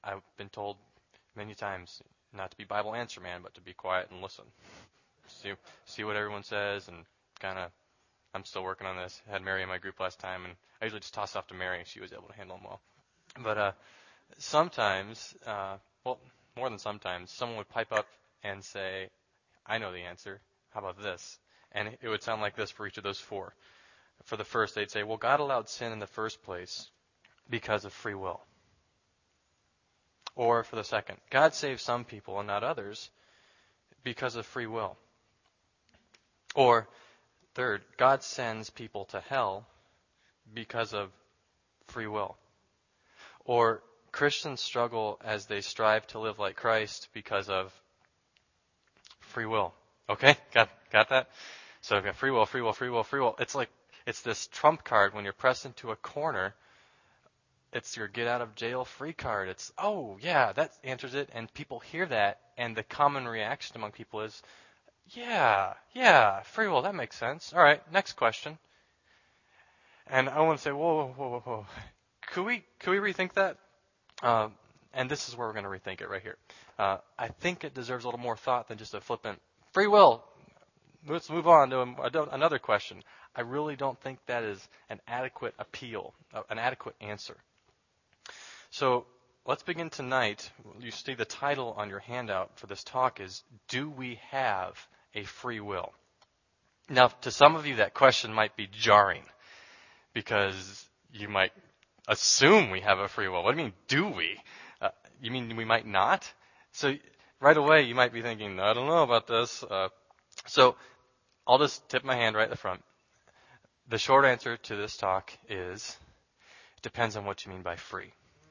I've been told many times not to be Bible answer man, but to be quiet and listen. See what everyone says, and kind of, I'm still working on this. I had Mary in my group last time, and I usually just toss it off to Mary, and she was able to handle them well. But sometimes, well, more than sometimes, someone would pipe up and say, I know the answer. How about this? And it would sound like this for each of those four. For the first, they'd say, well, God allowed sin in the first place because of free will. Or for the second, God saved some people and not others because of free will. Or third, God sends people to hell because of free will. Or Christians struggle as they strive to live like Christ because of free will. Okay? Got that? So I've got free will, free will, free will, free will. It's this trump card when you're pressed into a corner. It's your get out of jail free card. It's, oh yeah, that answers it. And people hear that, and the common reaction among people is, yeah, free will, that makes sense. All right, next question. And I want to say, whoa. Could we rethink that? And this is where we're going to rethink it right here. I think it deserves a little more thought than just a flippant free will. Let's move on to another question. I really don't think that is an adequate appeal, an adequate answer. So let's begin tonight. You see the title on your handout for this talk is, Do We Have a Free Will? Now, to some of you, that question might be jarring because you might assume we have a free will. What do you mean, do we? You mean we might not? So right away, you might be thinking, I don't know about this. So I'll just tip my hand right at the front. The short answer to this talk is, it depends on what you mean by free.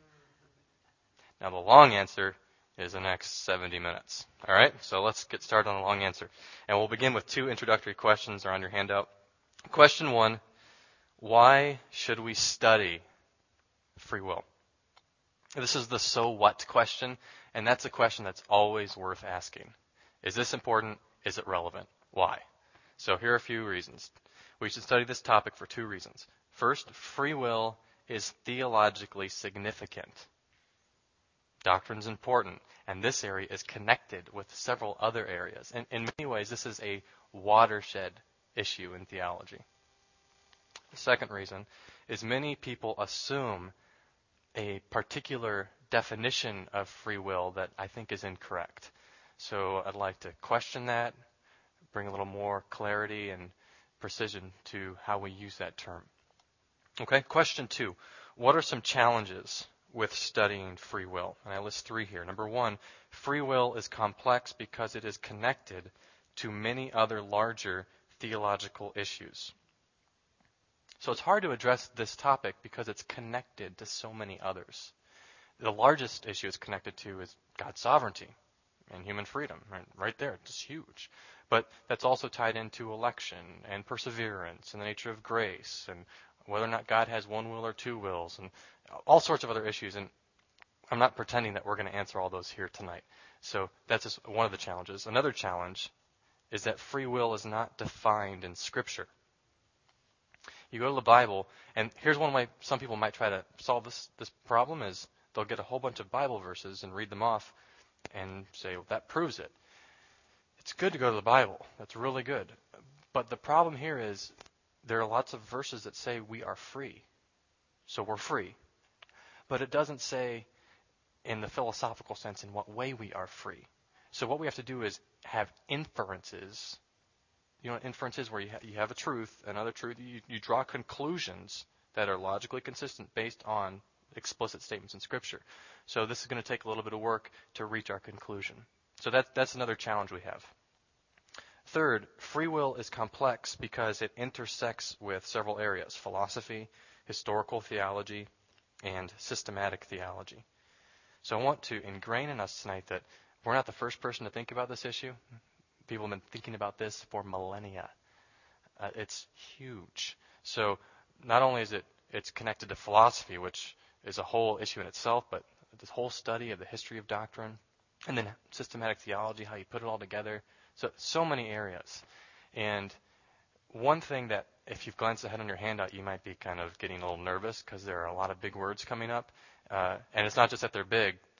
Now, the long answer is the next 70 minutes. All right? So let's get started on the long answer. And we'll begin with two introductory questions that are on your handout. Question 1, why should we study free will? This is the so what question, and that's a question that's always worth asking. Is this important? Is it relevant? Why? So here are a few reasons. We should study this topic for 2 reasons. First, free will is theologically significant. Doctrine's important, and this area is connected with several other areas. And in many ways, this is a watershed issue in theology. The second reason is many people assume a particular definition of free will that I think is incorrect. So I'd like to question that, bring a little more clarity and precision to how we use that term. Okay, question 2. What are some challenges with studying free will? And I list 3 here. Number 1, free will is complex because it is connected to many other larger theological issues. So it's hard to address this topic because it's connected to so many others. The largest issue it's connected to is God's sovereignty and human freedom. Right there, it's huge. But that's also tied into election and perseverance and the nature of grace and whether or not God has one will or 2 wills and all sorts of other issues. And I'm not pretending that we're going to answer all those here tonight. So that's just one of the challenges. Another challenge is that free will is not defined in Scripture. You go to the Bible, and here's one way some people might try to solve this problem is they'll get a whole bunch of Bible verses and read them off and say, well, that proves it. It's good to go to the Bible. That's really good. But the problem here is there are lots of verses that say we are free. So we're free. But it doesn't say in the philosophical sense in what way we are free. So what we have to do is have inferences. You know, inferences where you have a truth, another truth. You draw conclusions that are logically consistent based on explicit statements in Scripture. So this is going to take a little bit of work to reach our conclusion. So that's another challenge we have. Third, free will is complex because it intersects with several areas: philosophy, historical theology, and systematic theology. So I want to ingrain in us tonight that we're not the first person to think about this issue. People have been thinking about this for millennia. It's huge. So not only is it's connected to philosophy, which is a whole issue in itself, but this whole study of the history of doctrine, and then systematic theology, how you put it all together. So many areas. And one thing that, if you've glanced ahead on your handout, you might be kind of getting a little nervous because there are a lot of big words coming up. And it's not just that they're big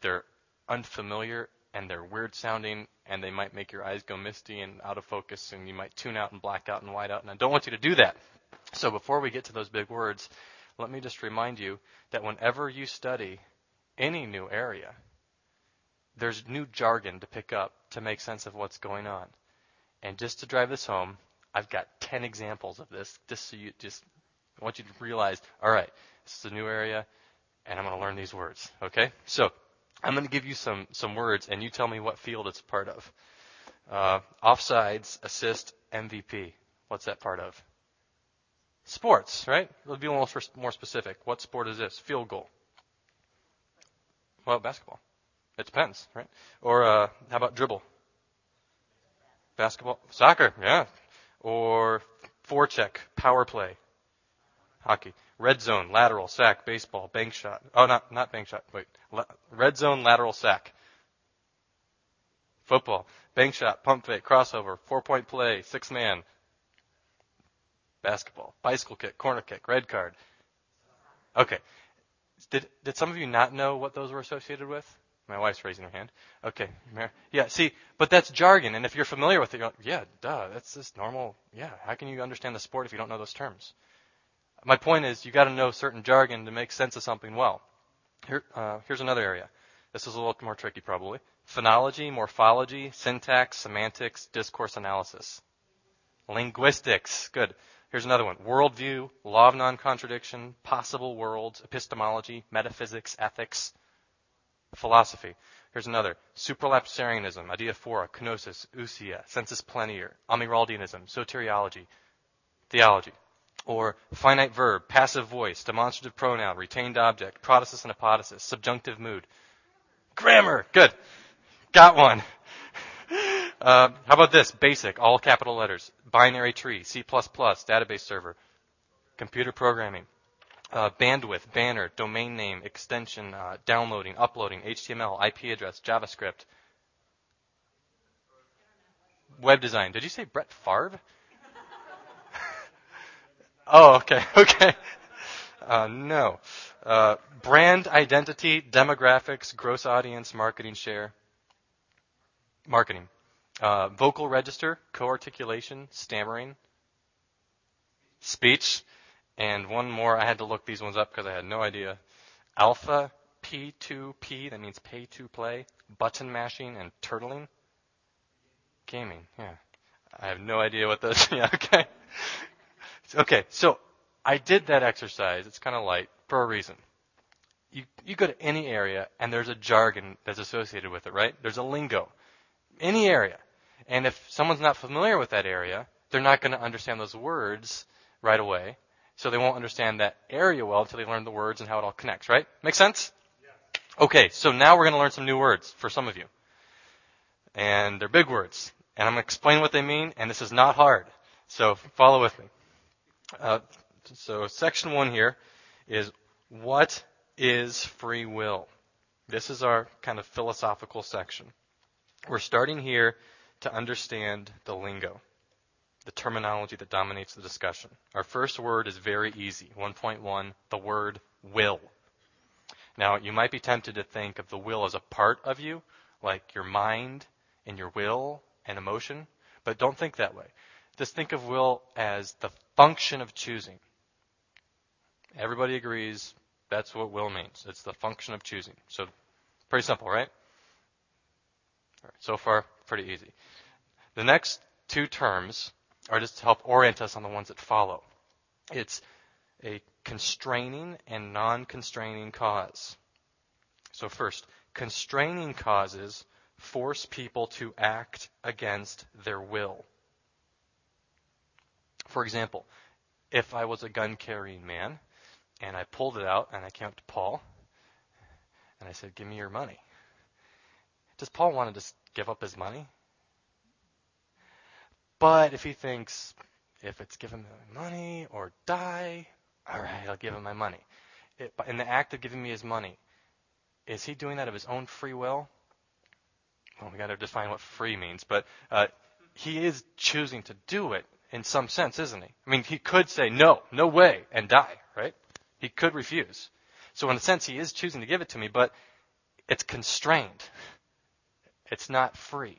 they're unfamiliar and they're weird sounding and they might make your eyes go misty and out of focus and you might tune out and black out and white out. And I don't want you to do that. So before we get to those big words, let me just remind you that whenever you study any new area, there's new jargon to pick up to make sense of what's going on. And just to drive this home, I've got 10 examples of this, I want you to realize, all right, this is a new area, and I'm going to learn these words, okay? So I'm going to give you some words, and you tell me what field it's part of. Offsides, assist, MVP. What's that part of? Sports, right? We'll be a little more specific. What sport is this? Field goal. Well, basketball. It depends, right? Or how about dribble? Basketball. Soccer, yeah. Or forecheck, power play. Hockey. Red zone, lateral, sack, baseball, bank shot. Oh, not bank shot. Wait. Red zone, lateral, sack. Football. Bank shot, pump fake, crossover, 4-point play, 6-man. Basketball. Bicycle kick, corner kick, red card. Okay. Did some of you not know what those were associated with? My wife's raising her hand. Okay. Yeah, see, but that's jargon. And if you're familiar with it, you're like, yeah, duh, that's just normal. Yeah, how can you understand the sport if you don't know those terms? My point is, you got to know certain jargon to make sense of something well. Here's another area. This is a little more tricky, probably. Phonology, morphology, syntax, semantics, discourse analysis. Linguistics. Good. Here's another one. Worldview, law of non-contradiction, possible worlds, epistemology, metaphysics, ethics, philosophy. Here's another. Supralapsarianism, adiaphora, kenosis, ousia, sensus plenior, Amyraldianism, soteriology, theology. Or finite verb, passive voice, demonstrative pronoun, retained object, protasis and apodosis, subjunctive mood. Grammar. Good. Got one. How about this? Basic, all capital letters. Binary tree, C++, database server. Computer programming. Bandwidth, banner, domain name, extension, downloading, uploading, HTML, IP address, JavaScript. Web design. Did you say Brett Favre? Oh, okay. No. Brand identity, demographics, gross audience, marketing share. Marketing. Vocal register, co-articulation, stammering, speech, and one more. I had to look these ones up because I had no idea. Alpha, P2P, that means pay to play, button mashing, and turtling. Gaming, yeah. I have no idea what those, yeah, okay. Okay, so I did that exercise. It's kind of light for a reason. You go to any area, and there's a jargon that's associated with it, right? There's a lingo. Any area. And if someone's not familiar with that area, they're not going to understand those words right away. So they won't understand that area well until they learn the words and how it all connects, right? Make sense? Yeah. Okay, so now we're going to learn some new words for some of you. And they're big words. And I'm going to explain what they mean, and this is not hard. So follow with me. So section 1 here is, what is free will? This is our kind of philosophical section. We're starting here to understand the lingo, the terminology that dominates the discussion. Our first word is very easy. 1.1, the word will. Now, you might be tempted to think of the will as a part of you, like your mind and your will and emotion, but don't think that way. Just think of will as the function of choosing. Everybody agrees that's what will means. It's the function of choosing. So pretty simple, right? All right, so far, pretty easy. The next two terms are just to help orient us on the ones that follow. It's a constraining and non-constraining cause. So first, constraining causes force people to act against their will. For example, if I was a gun-carrying man and I pulled it out and I came up to Paul and I said, give me your money. Does Paul want to just give up his money? But if he thinks, if it's give him my money or die, all right, I'll give him my money. In the act of giving me his money, is he doing that of his own free will? Well, we got to define what free means, but he is choosing to do it in some sense, isn't he? I mean, he could say no way, and die, right? He could refuse. So in a sense, he is choosing to give it to me, but It's constrained. It's not free.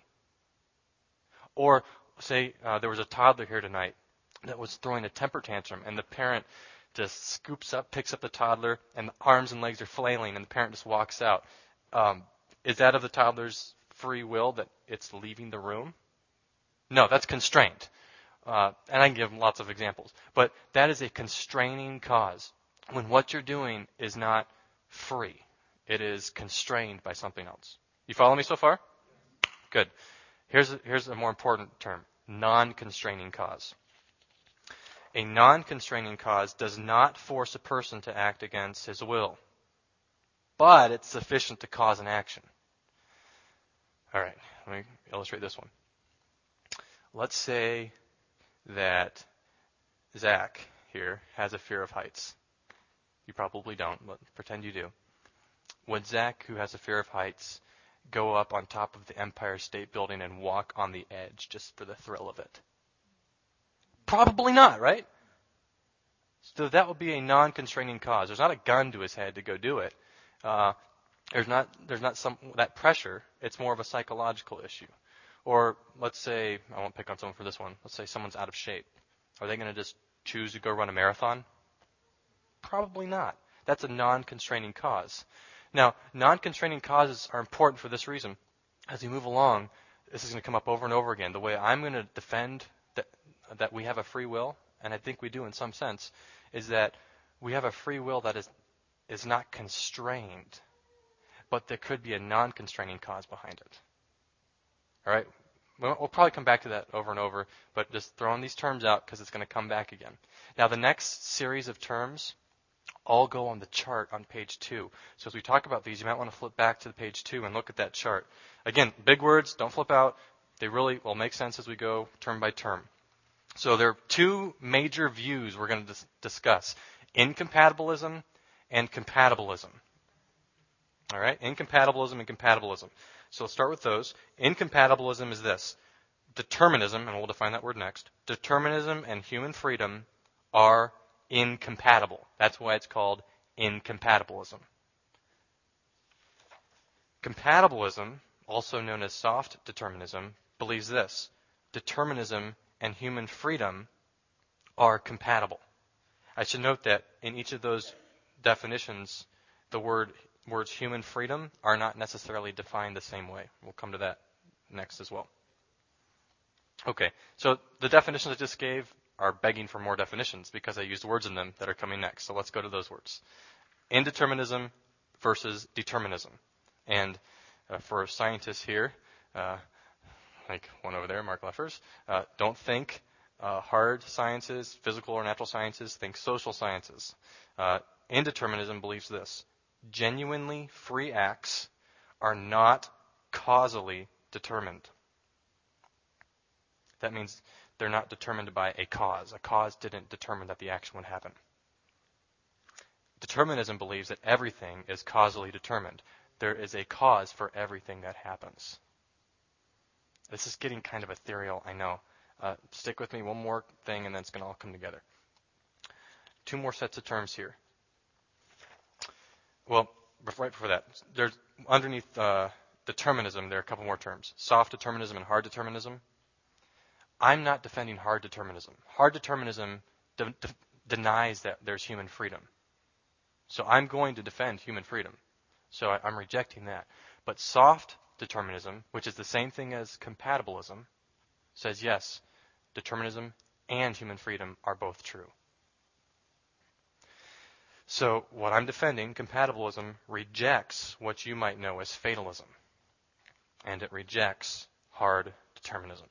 Or say there was a toddler here tonight that was throwing a temper tantrum, and the parent just scoops up, picks up the toddler, and the arms and legs are flailing, and the parent just walks out. Is that of the toddler's free will that it's leaving the room? No, that's constraint. And I can give lots of examples. But that is a constraining cause when what you're doing is not free. It is constrained by something else. You follow me so far? Good. Here's a more important term, non-constraining cause. A non-constraining cause does not force a person to act against his will, but it's sufficient to cause an action. All right, let me illustrate this one. Let's say that Zach here has a fear of heights. You probably don't, but pretend you do. Would Zach, who has a fear of heights, go up on top of the Empire State Building and walk on the edge just for the thrill of it? Probably not, right? So that would be a non-constraining cause. There's not a gun to his head to go do it. There's not that pressure. It's more of a psychological issue. Or let's say, I won't pick on someone for this one. Let's say someone's out of shape. Are they going to just choose to go run a marathon? Probably not. That's a non-constraining cause. Now, non-constraining causes are important for this reason. As we move along, this is going to come up over and over again. The way I'm going to defend that we have a free will, and I think we do in some sense, is that we have a free will that is not constrained, but there could be a non-constraining cause behind it. All right? We'll probably come back to that over and over, but just throwing these terms out because it's going to come back again. Now, the next series of terms all go on the chart on page 2. So as we talk about these, you might want to flip back to the page 2 and look at that chart. Again, big words, don't flip out. They really will make sense as we go term by term. So there are two major views we're going to discuss: incompatibilism and compatibilism. All right? Incompatibilism and compatibilism. So let's start with those. Incompatibilism is this: determinism, and we'll define that word next. Determinism and human freedom are incompatible. That's why it's called incompatibilism. Compatibilism, also known as soft determinism, believes this: determinism and human freedom are compatible. I should note that in each of those definitions, the words human freedom are not necessarily defined the same way. We'll come to that next as well. Okay, so the definitions I just gave are begging for more definitions because I used words in them that are coming next. So let's go to those words. Indeterminism versus determinism. And for scientists here, like one over there, Mark Leffers, don't think hard sciences, physical or natural sciences, think social sciences. Indeterminism believes this: genuinely free acts are not causally determined. That means they're not determined by a cause. A cause didn't determine that the action would happen. Determinism believes that everything is causally determined. There is a cause for everything that happens. This is getting kind of ethereal, I know. Stick with me, one more thing, and then it's going to all come together. Two more sets of terms here. Well, right before that, there's underneath determinism, there are a couple more terms: soft determinism and hard determinism. I'm not defending hard determinism. Hard determinism denies that there's human freedom. So I'm going to defend human freedom. So I'm rejecting that. But soft determinism, which is the same thing as compatibilism, says yes, determinism and human freedom are both true. So what I'm defending, compatibilism, rejects what you might know as fatalism. And it rejects hard determinism.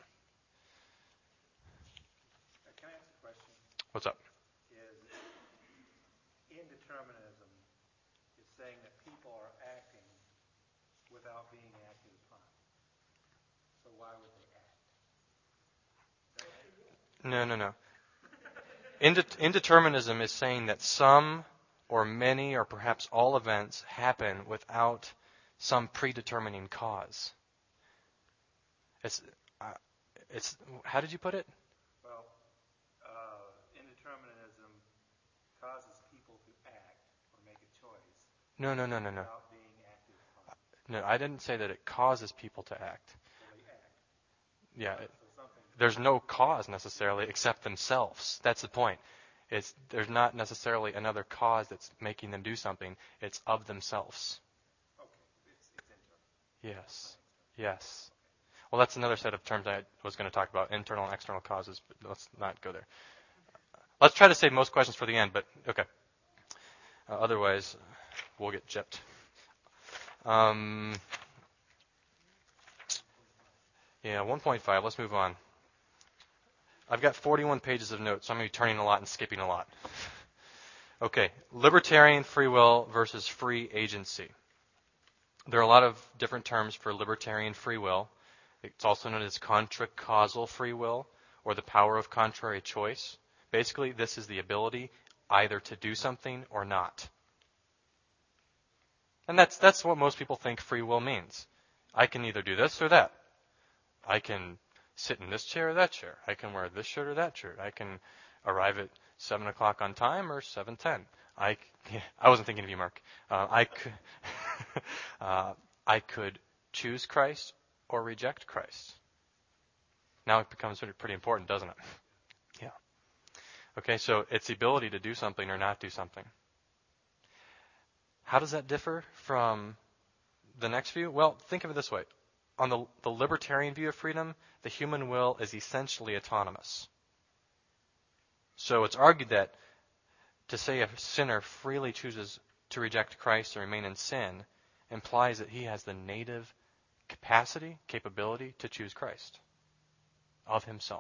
Can I ask a question? What's up? Is indeterminism is saying that people are acting without being acted upon. So why would they act? No. Indeterminism is saying that some or many or perhaps all events happen without some predetermining cause. It's how did you put it? Well, indeterminism causes people to act or make a choice No. without being acted upon. No, I didn't say that it causes people to act. Well, they act. Yeah, So something. there's no cause necessarily except themselves. That's the point. There's not necessarily another cause that's making them do something. It's of themselves. Okay. It's internal. Yes. Yes. Well, that's another set of terms I was going to talk about, internal and external causes, but let's not go there. Let's try to save most questions for the end, but okay. Otherwise, we'll get gypped. Yeah, 1.5. Let's move on. I've got 41 pages of notes, so I'm going to be turning a lot and skipping a lot. Okay, libertarian free will versus free agency. There are a lot of different terms for libertarian free will. It's also known as contra-causal free will, or the power of contrary choice. Basically, this is the ability either to do something or not. And that's what most people think free will means. I can either do this or that. I can sit in this chair or that chair. I can wear this shirt or that shirt. I can arrive at 7 o'clock on time or 7:10. I wasn't thinking of you, Mark. I could choose Christ or reject Christ. Now it becomes pretty important, doesn't it? Yeah. Okay, so it's the ability to do something or not do something. How does that differ from the next view? Well, think of it this way. On the libertarian view of freedom, the human will is essentially autonomous. So it's argued that to say a sinner freely chooses to reject Christ and remain in sin implies that he has the native capability to choose Christ of himself.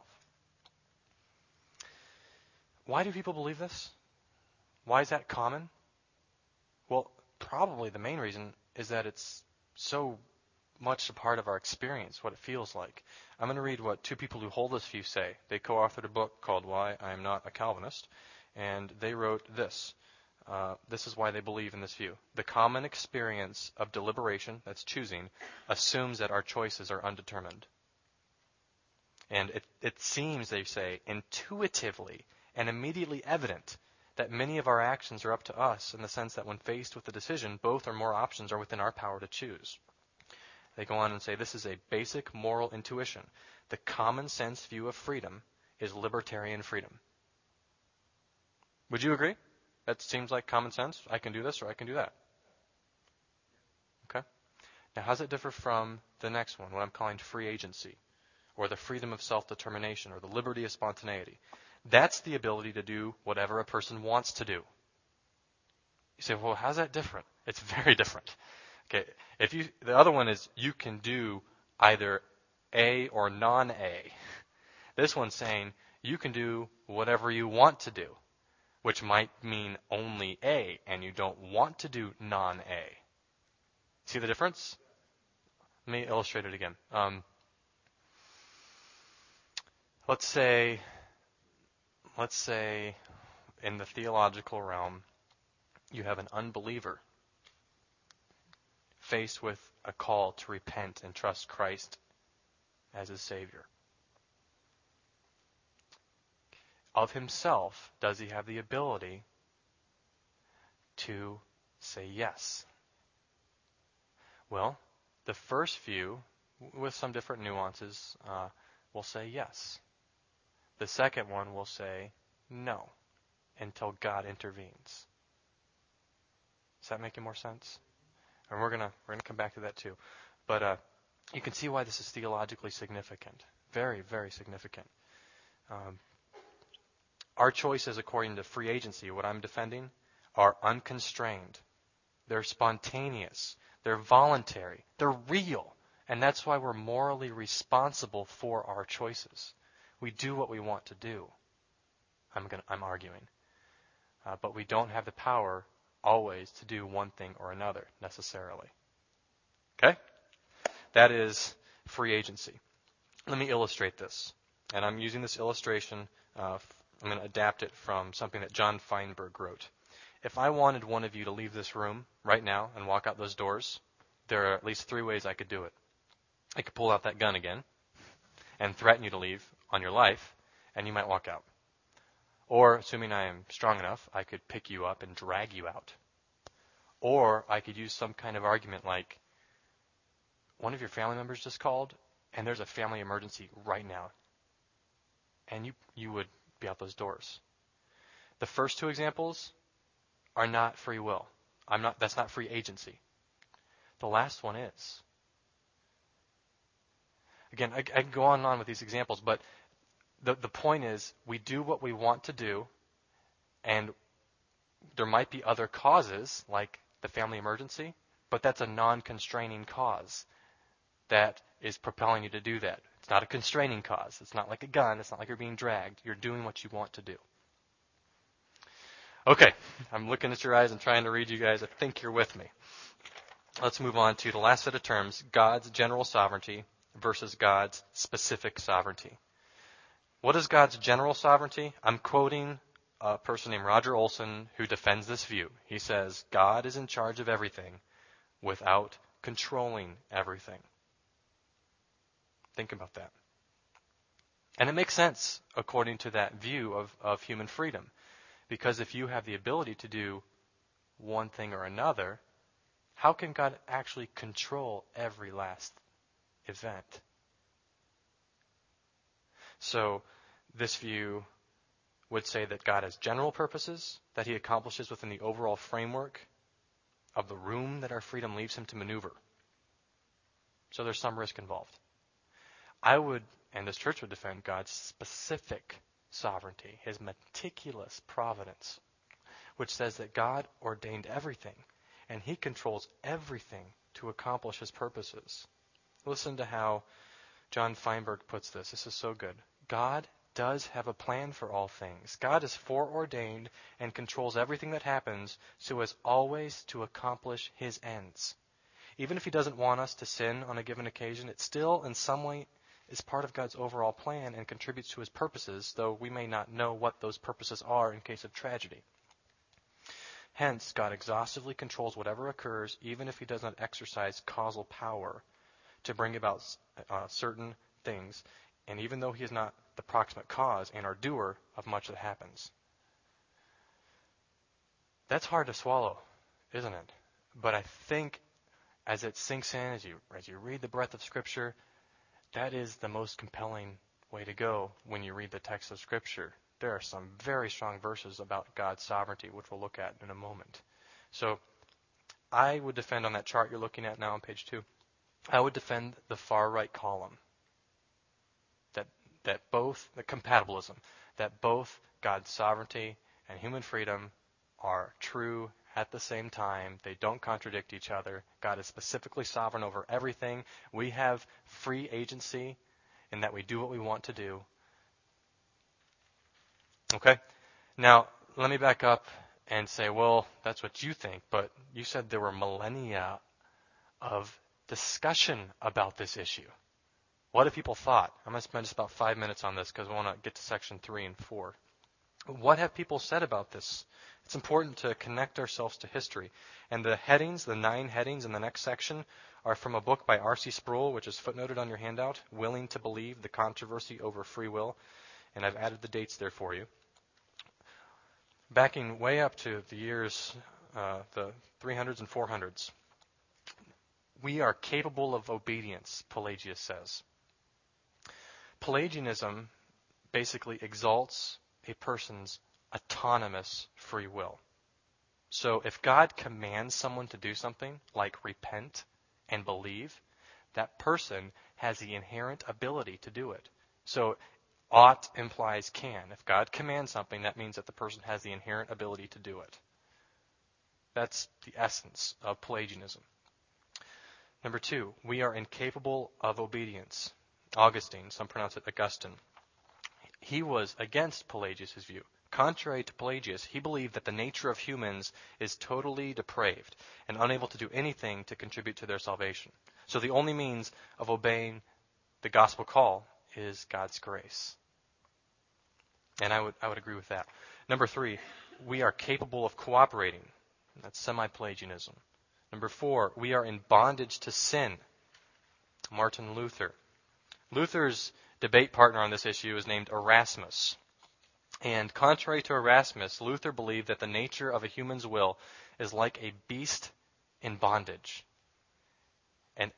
Why do people believe this? Why is that common? Well, probably the main reason is that it's so much a part of our experience, what it feels like. I'm going to read what two people who hold this view say. They co-authored a book called Why I Am Not a Calvinist, and they wrote this. This is why they believe in this view. The common experience of deliberation, that's choosing, assumes that our choices are undetermined. And it seems, they say, intuitively and immediately evident that many of our actions are up to us in the sense that when faced with a decision, both or more options are within our power to choose. They go on and say this is a basic moral intuition. The common sense view of freedom is libertarian freedom. Would you agree? That seems like common sense. I can do this or I can do that. Okay? Now, how does it differ from the next one, what I'm calling free agency, or the freedom of self-determination, or the liberty of spontaneity? That's the ability to do whatever a person wants to do. You say, well, how's that different? It's very different. Okay, the other one is you can do either A or non-A. This one's saying you can do whatever you want to do, which might mean only A, and you don't want to do non-A. See the difference? Let me illustrate it again. Let's say in the theological realm, you have an unbeliever faced with a call to repent and trust Christ as his Savior. Of himself, does he have the ability to say yes? Well, the first view, with some different nuances, will say yes. The second one will say no, until God intervenes. Is that making more sense? And we're gonna come back to that too. But you can see why this is theologically significant. Very, very significant. Our choices, according to free agency, what I'm defending, are unconstrained. They're spontaneous. They're voluntary. They're real. And that's why we're morally responsible for our choices. We do what we want to do. I'm arguing. But we don't have the power always to do one thing or another, necessarily. Okay? That is free agency. Let me illustrate this. And I'm using this illustration, I'm going to adapt it from something that John Feinberg wrote. If I wanted one of you to leave this room right now and walk out those doors, there are at least 3 ways I could do it. I could pull out that gun again and threaten you to leave on your life, and you might walk out. Or, assuming I am strong enough, I could pick you up and drag you out. Or I could use some kind of argument like, one of your family members just called, and there's a family emergency right now, and you would be out those doors. The first two examples are not free will. That's not free agency. The last one is. Again, I can go on and on with these examples, but the point is we do what we want to do, and there might be other causes, like the family emergency, but that's a non-constraining cause that is propelling you to do that. It's not a constraining cause. It's not like a gun. It's not like you're being dragged. You're doing what you want to do. Okay, I'm looking at your eyes and trying to read you guys. I think you're with me. Let's move on to the last set of terms, God's general sovereignty versus God's specific sovereignty. What is God's general sovereignty? I'm quoting a person named Roger Olson who defends this view. He says, God is in charge of everything without controlling everything. Think about that. And it makes sense according to that view of human freedom. Because if you have the ability to do one thing or another, how can God actually control every last event? So this view would say that God has general purposes that he accomplishes within the overall framework of the room that our freedom leaves him to maneuver. So there's some risk involved. I would, and this church would defend God's specific sovereignty, his meticulous providence, which says that God ordained everything and he controls everything to accomplish his purposes. Listen to how John Feinberg puts this. This is so good. God does have a plan for all things. God is foreordained and controls everything that happens so as always to accomplish his ends. Even if he doesn't want us to sin on a given occasion, it still in some way is part of God's overall plan and contributes to his purposes, though we may not know what those purposes are in case of tragedy. Hence, God exhaustively controls whatever occurs, even if he does not exercise causal power to bring about certain things, and even though he is not the proximate cause and our doer of much that happens. That's hard to swallow, isn't it? But I think as it sinks in, as you read the breadth of Scripture, that is the most compelling way to go when you read the text of Scripture. There are some very strong verses about God's sovereignty, which we'll look at in a moment. So I would defend on that chart you're looking at now on page 2, I would defend the far right column, that both, the compatibilism, that both God's sovereignty and human freedom are true at the same time. They don't contradict each other. God is specifically sovereign over everything. We have free agency in that we do what we want to do. Okay? Now, let me back up and say, well, that's what you think, but you said there were millennia of discussion about this issue. What have people thought? I'm going to spend just about 5 minutes on this because I want to get to section 3 and 4. What have people said about this? It's important to connect ourselves to history. And the headings, the 9 headings in the next section, are from a book by R.C. Sproul, which is footnoted on your handout, Willing to Believe, The Controversy Over Free Will. And I've added the dates there for you. Backing way up to the years, the 300s and 400s, we are capable of obedience, Pelagius says. Pelagianism basically exalts a person's autonomous free will. So if God commands someone to do something, like repent and believe, that person has the inherent ability to do it. So ought implies can. If God commands something, that means that the person has the inherent ability to do it. That's the essence of Pelagianism. Number 2, we are incapable of obedience. Augustine, some pronounce it Augustine. He was against Pelagius' view. Contrary to Pelagius, he believed that the nature of humans is totally depraved and unable to do anything to contribute to their salvation. So the only means of obeying the gospel call is God's grace. And I would agree with that. Number 3, we are capable of cooperating. That's semi-Pelagianism. Number 4, we are in bondage to sin. Martin Luther. Luther's debate partner on this issue is named Erasmus. And contrary to Erasmus, Luther believed that the nature of a human's will is like a beast in bondage. And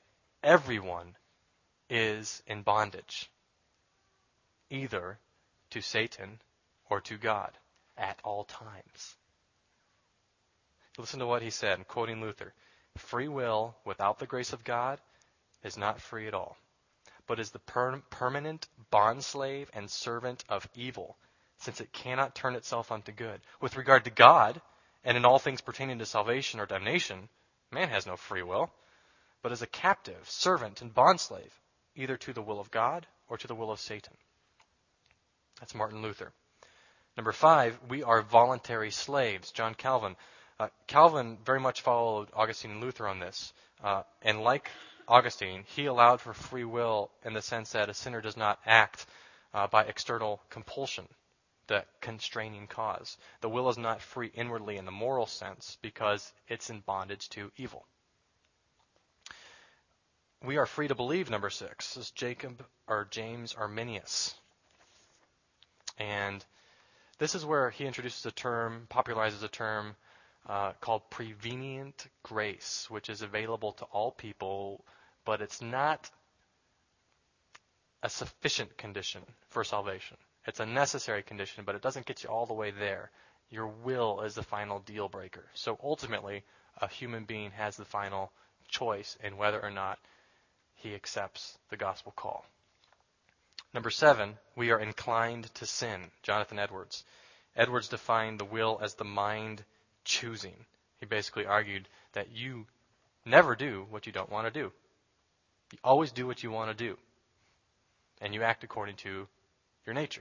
everyone is in bondage, either to Satan or to God at all times. Listen to what he said, quoting Luther. Free will without the grace of God is not free at all, but is the permanent bondslave and servant of evil, since it cannot turn itself unto good. With regard to God, and in all things pertaining to salvation or damnation, man has no free will, but is a captive, servant, and bondslave, either to the will of God or to the will of Satan. That's Martin Luther. Number 5, we are voluntary slaves. John Calvin. Calvin very much followed Augustine and Luther on this. And like Augustine, he allowed for free will in the sense that a sinner does not act by external compulsion, the constraining cause. The will is not free inwardly in the moral sense because it's in bondage to evil. We are free to believe, number 6. This is James Arminius. And this is where he introduces a term, popularizes a term called prevenient grace, which is available to all people, but it's not a sufficient condition for salvation. It's a necessary condition, but it doesn't get you all the way there. Your will is the final deal breaker. So ultimately, a human being has the final choice in whether or not he accepts the gospel call. Number 7, we are inclined to sin. Jonathan Edwards. Edwards defined the will as the mind choosing. He basically argued that you never do what you don't want to do. You always do what you want to do. And you act according to your nature.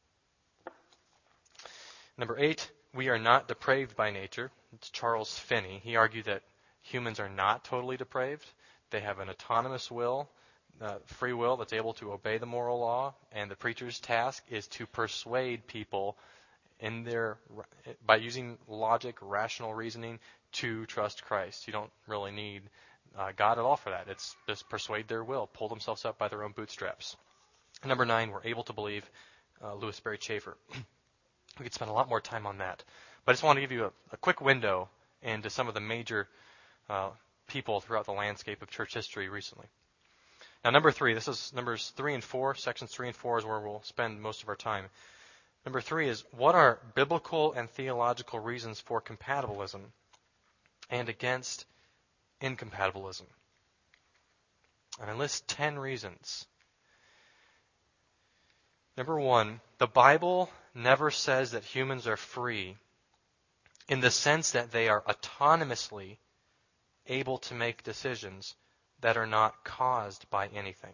Number 8, we are not depraved by nature. It's Charles Finney. He argued that humans are not totally depraved. They have an autonomous will, free will that's able to obey the moral law, and the preacher's task is to persuade people by using logic, rational reasoning, to trust Christ. You don't really need God at all for that. It's just persuade their will, pull themselves up by their own bootstraps. Number 9, we're able to believe Louis Sperry Chafer. We could spend a lot more time on that. But I just want to give you a quick window into some of the major people throughout the landscape of church history recently. Now, number 3, this is numbers 3 and 4. Sections 3 and 4 is where we'll spend most of our time. Number 3 is, what are biblical and theological reasons for compatibilism and against incompatibilism? And I list 10 reasons. Number 1, the Bible never says that humans are free in the sense that they are autonomously able to make decisions that are not caused by anything.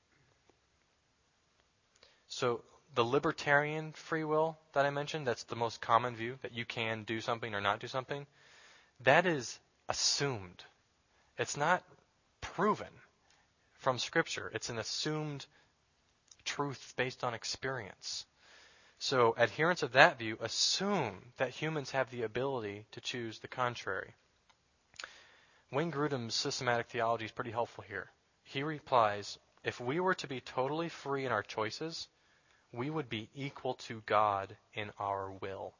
So the libertarian free will that I mentioned, that's the most common view, that you can do something or not do something, that is assumed. It's not proven from Scripture. It's an assumed truth based on experience. So adherents of that view assume that humans have the ability to choose the contrary. Wayne Grudem's systematic theology is pretty helpful here. He replies, if we were to be totally free in our choices, we would be equal to God in our will.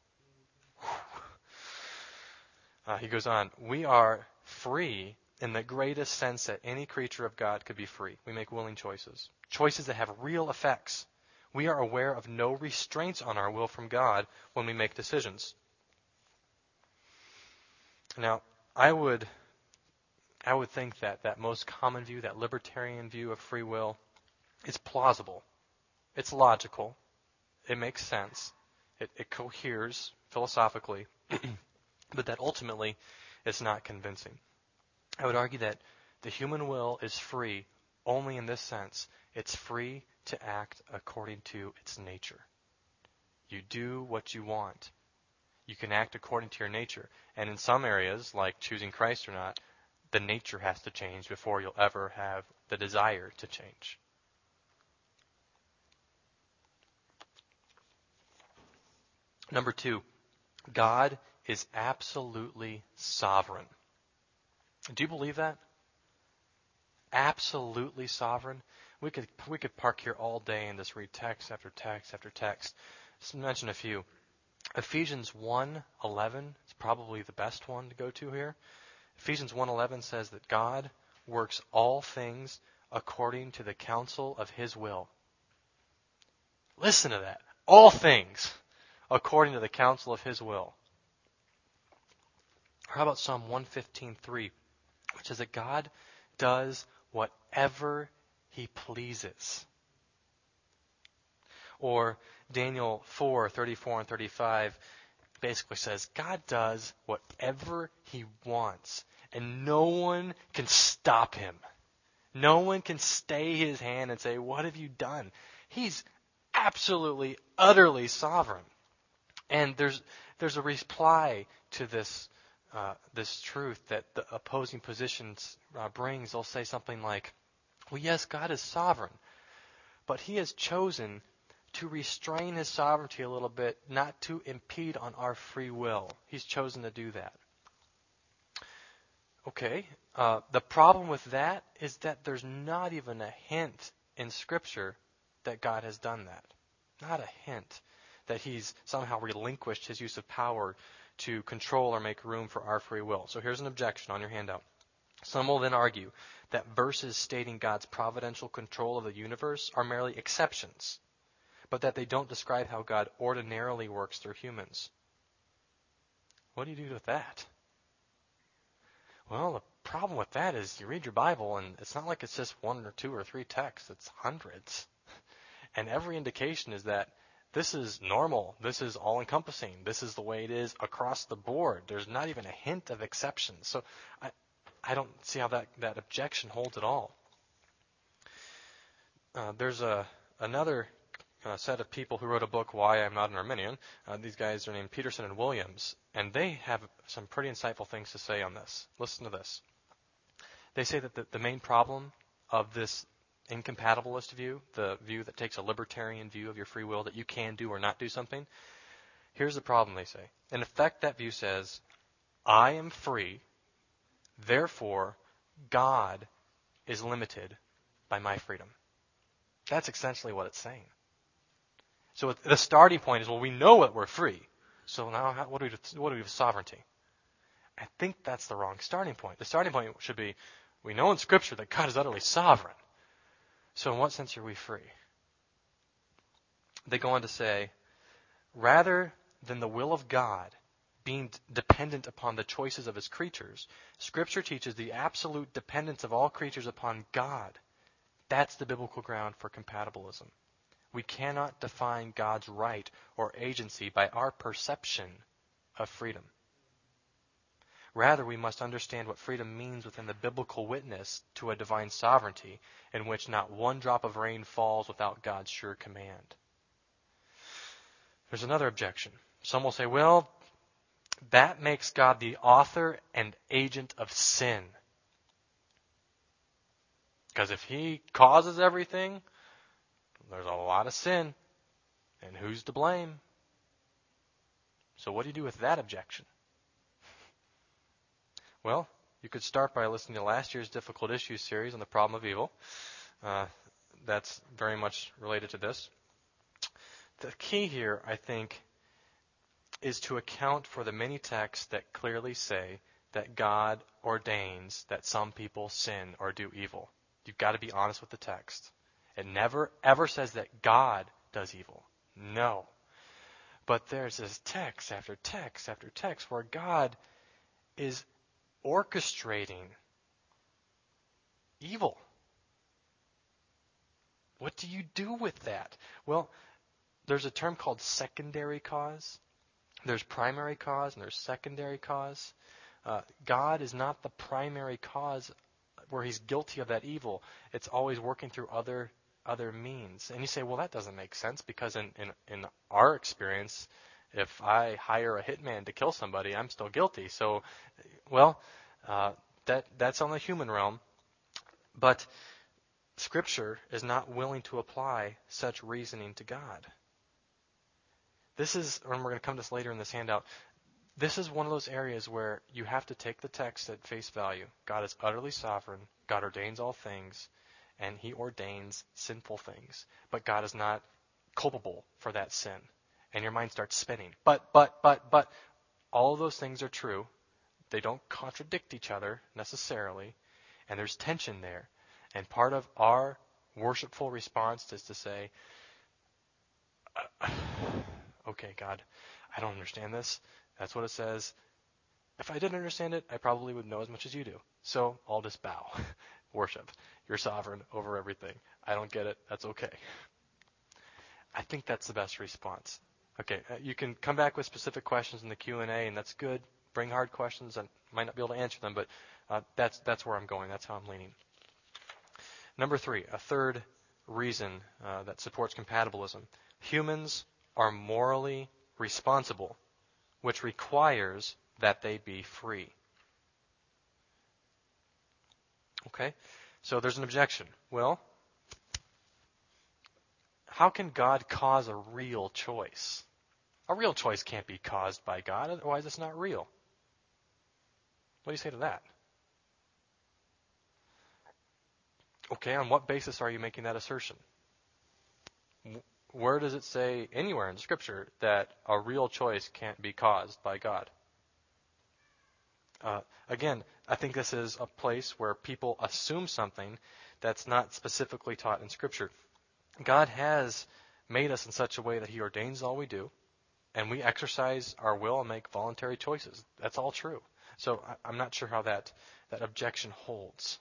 He goes on, we are free in the greatest sense that any creature of God could be free. We make willing choices. Choices that have real effects. We are aware of no restraints on our will from God when we make decisions. Now, I would think that most common view, that libertarian view of free will, is plausible. It's logical. It makes sense. It coheres philosophically. But that ultimately is not convincing. I would argue that the human will is free only in this sense. It's free to act according to its nature. You do what you want. You can act according to your nature. And in some areas, like choosing Christ or not, the nature has to change before you'll ever have the desire to change. Number 2, God is absolutely sovereign. Do you believe that? Absolutely sovereign? We could park here all day and just read text after text after text. Just mention a few. Ephesians 1:11 is probably the best one to go to here. Ephesians 1:11 says that God works all things according to the counsel of his will. Listen to that. All things according to the counsel of his will. Or how about Psalm 115:3, which says that God does whatever he pleases. Or Daniel 4:34 and 35 basically says God does whatever he wants, and no one can stop him. No one can stay his hand and say, "What have you done?" He's absolutely, utterly sovereign. And there's a reply to this truth that the opposing positions brings. They'll say something like, well, yes, God is sovereign, but he has chosen to restrain his sovereignty a little bit, not to impede on our free will. He's chosen to do that. Okay, the problem with that is that there's not even a hint in Scripture that God has done that. Not a hint that he's somehow relinquished his use of power to control or make room for our free will. So here's an objection on your handout. Some will then argue that verses stating God's providential control of the universe are merely exceptions, but that they don't describe how God ordinarily works through humans. What do you do with that? Well, the problem with that is you read your Bible, and it's not like it's just one or two or three texts. It's hundreds. And every indication is that this is normal. This is all-encompassing. This is the way it is across the board. There's not even a hint of exceptions. So I don't see how that objection holds at all. There's another set of people who wrote a book, Why I'm Not an Arminian. These guys are named Peterson and Williams, and they have some pretty insightful things to say on this. Listen to this. They say that the main problem of this incompatibilist view, the view that takes a libertarian view of your free will, that you can do or not do something, here's the problem, they say. In effect, that view says, I am free, therefore God is limited by my freedom. That's essentially what it's saying. So the starting point is, well, we know that we're free. So now what do we do with sovereignty? I think that's the wrong starting point. The starting point should be, we know in Scripture that God is utterly sovereign. So in what sense are we free? They go on to say, rather than the will of God being dependent upon the choices of his creatures, Scripture teaches the absolute dependence of all creatures upon God. That's the biblical ground for compatibilism. We cannot define God's right or agency by our perception of freedom. Rather, we must understand what freedom means within the biblical witness to a divine sovereignty in which not one drop of rain falls without God's sure command. There's another objection. Some will say, well, that makes God the author and agent of sin. Because if he causes everything, there's a lot of sin. And who's to blame? So what do you do with that objection? Well, you could start by listening to last year's Difficult Issues series on the problem of evil. That's very much related to this. The key here, I think, is to account for the many texts that clearly say that God ordains that some people sin or do evil. You've got to be honest with the text. It never, ever says that God does evil. No. But there's this text after text after text where God is orchestrating evil. What do you do with that? Well, there's a term called secondary cause. There's primary cause and there's secondary cause. God is not the primary cause where he's guilty of that evil. It's always working through other means. And you say, well, that doesn't make sense because in our experience, if I hire a hitman to kill somebody, I'm still guilty. So, well, that's on the human realm. But Scripture is not willing to apply such reasoning to God. This is, and we're going to come to this later in this handout, this is one of those areas where you have to take the text at face value. God is utterly sovereign. God ordains all things, and he ordains sinful things. But God is not culpable for that sin. And your mind starts spinning. But, all of those things are true. They don't contradict each other necessarily. And there's tension there. And part of our worshipful response is to say, okay, God, I don't understand this. That's what it says. If I didn't understand it, I probably would know as much as you do. So I'll just bow. Worship. You're sovereign over everything. I don't get it. That's okay. I think that's the best response. Okay, you can come back with specific questions in the Q&A, and that's good. Bring hard questions. I might not be able to answer them, but that's where I'm going. That's how I'm leaning. Number 3, a third reason that supports compatibilism. Humans are morally responsible, which requires that they be free. Okay, so there's an objection. Well, how can God cause a real choice? A real choice can't be caused by God, otherwise it's not real. What do you say to that? Okay, on what basis are you making that assertion? Where does it say anywhere in Scripture that a real choice can't be caused by God? Again, I think this is a place where people assume something that's not specifically taught in Scripture. God has made us in such a way that He ordains all we do, and we exercise our will and make voluntary choices. That's all true. So I'm not sure how that objection holds.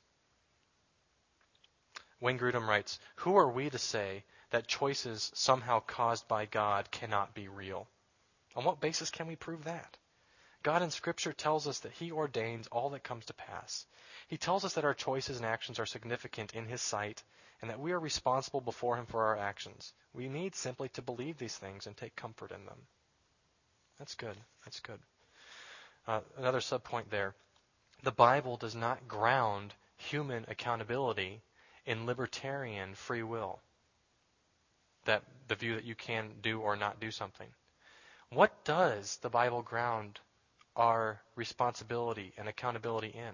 Wayne Grudem writes, "Who are we to say that choices somehow caused by God cannot be real? On what basis can we prove that? God in Scripture tells us that He ordains all that comes to pass. He tells us that our choices and actions are significant in His sight and that we are responsible before Him for our actions. We need simply to believe these things and take comfort in them." That's good. That's good. Another subpoint there. The Bible does not ground human accountability in libertarian free will. That the view that you can do or not do something. What does the Bible ground our responsibility and accountability in?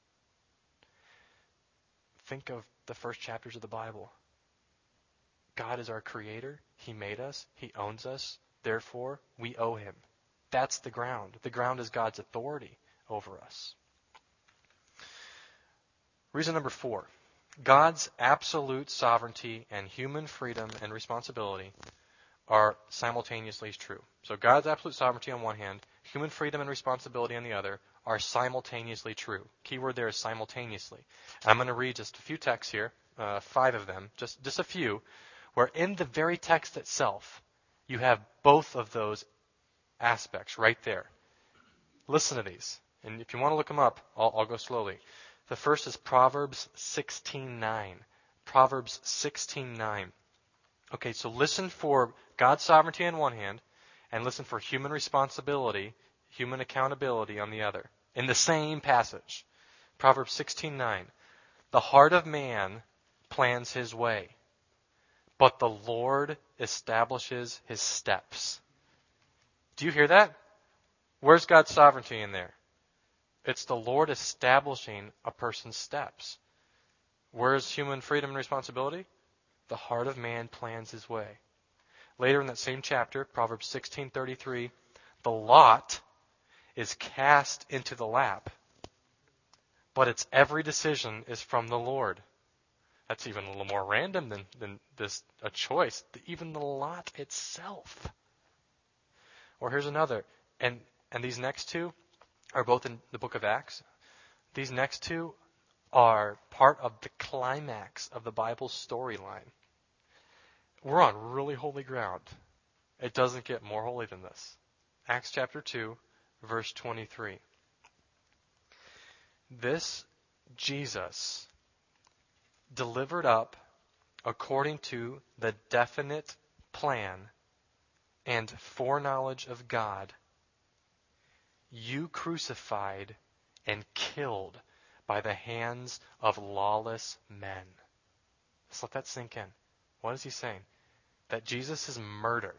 Think of the first chapters of the Bible. God is our creator. He made us. He owns us. Therefore, we owe Him. That's the ground. The ground is God's authority over us. Reason number 4. God's absolute sovereignty and human freedom and responsibility are simultaneously true. So God's absolute sovereignty on one hand, human freedom and responsibility on the other are simultaneously true. Keyword there is simultaneously. I'm going to read just a few texts here, 5 of them, just a few, where in the very text itself, you have both of those aspects right there. Listen to these. And if you want to look them up, I'll go slowly. The first is Proverbs 16:9. Proverbs 16:9. Okay, so listen for God's sovereignty on one hand, and listen for human responsibility, human accountability on the other. In the same passage. Proverbs 16:9. The heart of man plans his way, but the Lord establishes his steps. Do you hear that? Where's God's sovereignty in there? It's the Lord establishing a person's steps. Where's human freedom and responsibility? The heart of man plans his way. Later in that same chapter, Proverbs 16:33, the lot is cast into the lap, but its every decision is from the Lord. That's even a little more random than this a choice. Even the lot itself. Or here's another, and these next two are both in the book of Acts. These next two are part of the climax of the Bible's storyline. We're on really holy ground. It doesn't get more holy than this. Acts chapter 2, verse 23. This Jesus delivered up according to the definite plan and foreknowledge of God, you crucified and killed by the hands of lawless men. Let's let that sink in. What is he saying? That Jesus' murder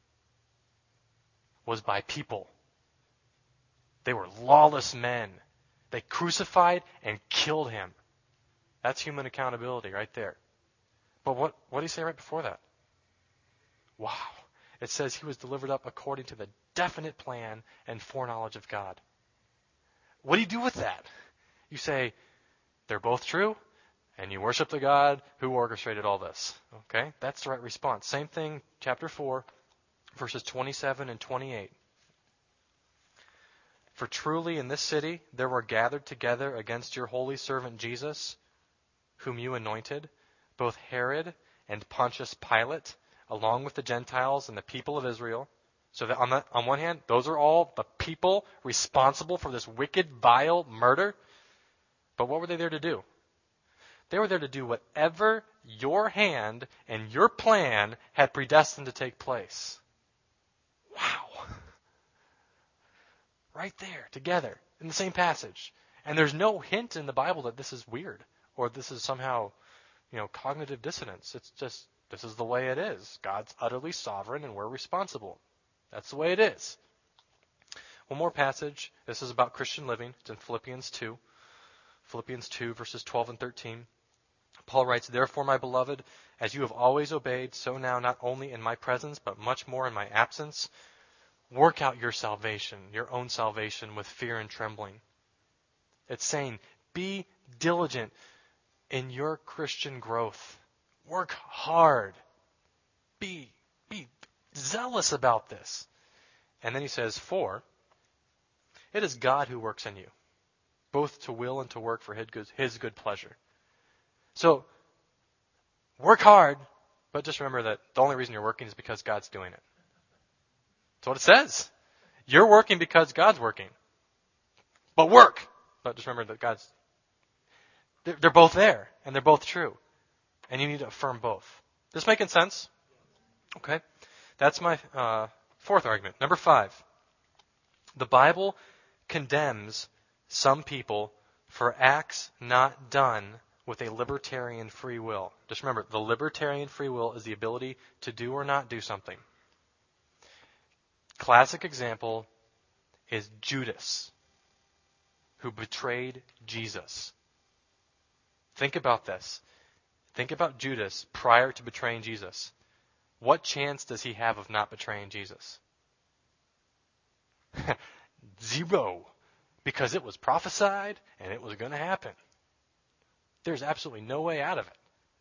was by people. They were lawless men. They crucified and killed him. That's human accountability right there. But what did he say right before that? Wow. It says he was delivered up according to the definite plan and foreknowledge of God. What do you do with that? You say, they're both true, and you worship the God who orchestrated all this. Okay? That's the right response. Same thing, chapter 4, verses 27 and 28. For truly in this city there were gathered together against your holy servant Jesus, whom you anointed, both Herod and Pontius Pilate, along with the Gentiles and the people of Israel. So that on one hand, those are all the people responsible for this wicked, vile murder. But what were they there to do? They were there to do whatever your hand and your plan had predestined to take place. Wow. Right there, together, in the same passage. And there's no hint in the Bible that this is weird or this is somehow, cognitive dissonance. It's just, this is the way it is. God's utterly sovereign and we're responsible. That's the way it is. One more passage. This is about Christian living. It's in Philippians 2. Philippians 2, verses 12 and 13. Paul writes, "Therefore, my beloved, as you have always obeyed, so now not only in my presence, but much more in my absence, work out your salvation, your own salvation, with fear and trembling." It's saying, be diligent in your Christian growth. Work hard. Be zealous about this. And then he says, "For it is God who works in you, both to will and to work for his good pleasure." So, work hard, but just remember that the only reason you're working is because God's doing it. That's what it says. You're working because God's working. But work. But just remember that they're both there, and they're both true. And you need to affirm both. This making sense? Okay. That's my fourth argument. Number 5. The Bible condemns some people for acts not done with a libertarian free will. Just remember, the libertarian free will is the ability to do or not do something. Classic example is Judas, who betrayed Jesus. Think about this. Think about Judas prior to betraying Jesus. What chance does he have of not betraying Jesus? 0. Because it was prophesied and it was going to happen. There's absolutely no way out of it.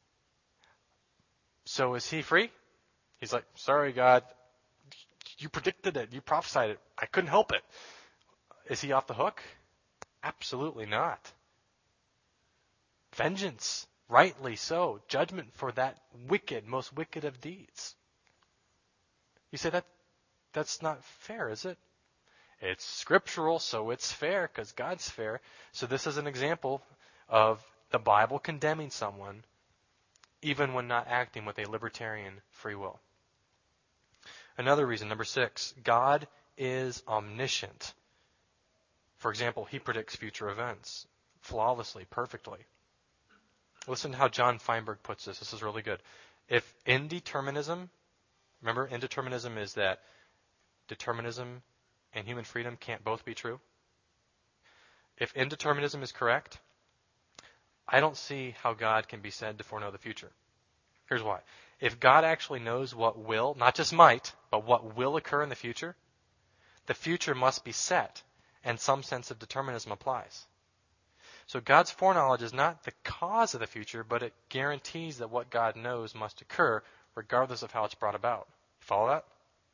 So is he free? He's like, "Sorry, God, you predicted it. You prophesied it. I couldn't help it." Is he off the hook? Absolutely not. Vengeance, rightly so. Judgment for that most wicked of deeds. You say that's not fair, is it? It's scriptural, so it's fair because God's fair. So this is an example of the Bible condemning someone even when not acting with a libertarian free will. Another reason, number 6, God is omniscient. For example, he predicts future events flawlessly, perfectly. Listen to how John Feinberg puts this. This is really good. If indeterminism, remember, indeterminism is that determinism and human freedom can't both be true. If indeterminism is correct, I don't see how God can be said to foreknow the future. Here's why. If God actually knows what will, not just might, but what will occur in the future must be set, and some sense of determinism applies. So God's foreknowledge is not the cause of the future, but it guarantees that what God knows must occur regardless of how it's brought about. Follow that?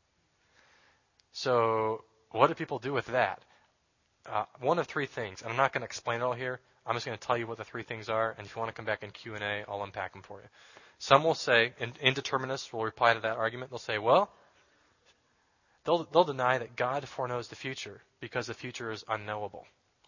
So what do people do with that? One of 3 things, and I'm not going to explain it all here. I'm just going to tell you what the 3 things are, and if you want to come back in Q&A, I'll unpack them for you. Some will say, indeterminists will reply to that argument. They'll say, well, they'll deny that God foreknows the future because the future is unknowable.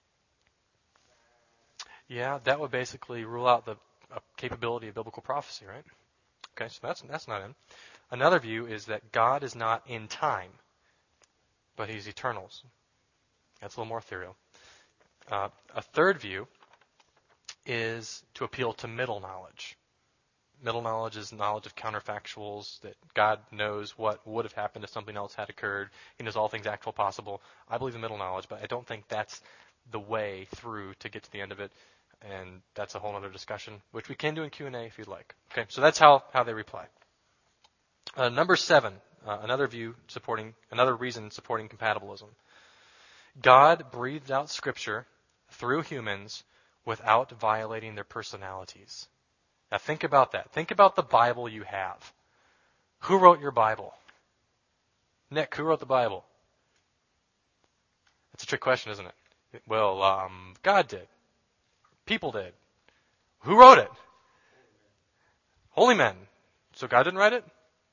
Yeah, that would basically rule out the capability of biblical prophecy, right? Okay, so that's not in. Another view is that God is not in time, but he's eternal. That's a little more ethereal. A third view is to appeal to middle knowledge. Middle knowledge is knowledge of counterfactuals, that God knows what would have happened if something else had occurred. He knows all things actual possible. I believe in middle knowledge, but I don't think that's the way through to get to the end of it. And that's a whole other discussion, which we can do in Q&A if you'd like. Okay, so that's how they reply. Number 7, another reason supporting compatibilism. God breathed out Scripture through humans without violating their personalities. Now think about that. Think about the Bible you have. Who wrote your Bible? Nick, who wrote the Bible? That's a trick question, isn't it? Well, God did. People did. Who wrote it? Holy men. So God didn't write it?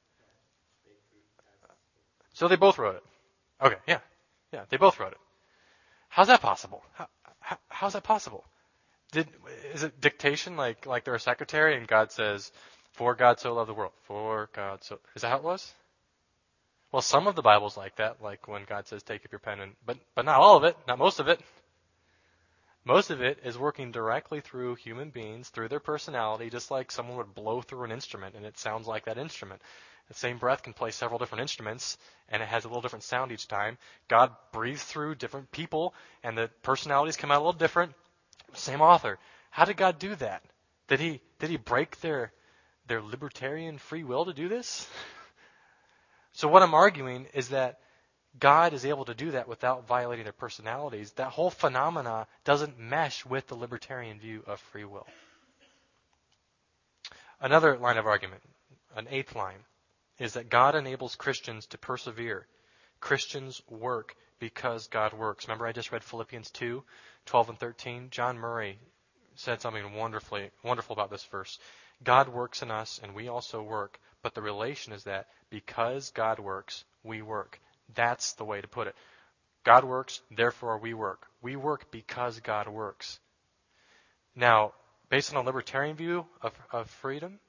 So they both wrote it. Okay, yeah. Yeah, they both wrote it. How's that possible? How's that possible? Is it dictation like they're a secretary and God says, for God so loved the world. For God so... Is that how it was? Well, some of the Bible's like that, like when God says take up your pen, but not all of it, not most of it. Most of it is working directly through human beings, through their personality, just like someone would blow through an instrument and it sounds like that instrument. The same breath can play several different instruments, and it has a little different sound each time. God breathes through different people, and the personalities come out a little different. Same author. How did God do that? Did he break their libertarian free will to do this? So what I'm arguing is that God is able to do that without violating their personalities. That whole phenomena doesn't mesh with the libertarian view of free will. Another line of argument, an eighth line, is that God enables Christians to persevere. Christians work because God works. Remember I just read Philippians 2:12 and 13? John Murray said something wonderful about this verse. God works in us and we also work, but the relation is that because God works, we work. That's the way to put it. God works, therefore we work. We work because God works. Now, based on a libertarian view of freedom,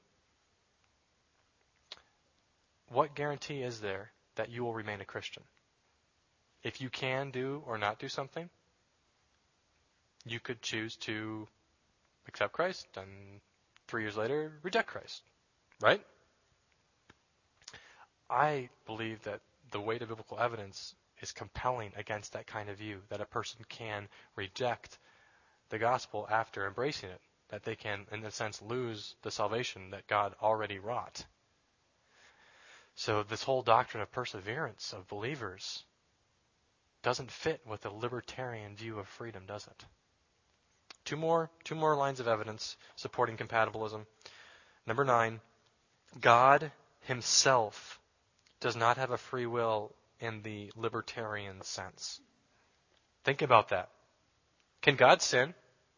what guarantee is there that you will remain a Christian? If you can do or not do something, you could choose to accept Christ and 3 years later reject Christ, right? I believe that the weight of biblical evidence is compelling against that kind of view, that a person can reject the gospel after embracing it, that they can, in a sense, lose the salvation that God already wrought. So this whole doctrine of perseverance of believers doesn't fit with the libertarian view of freedom, does it? Two more lines of evidence supporting compatibilism. Number 9, God himself does not have a free will in the libertarian sense. Think about that. Can God sin?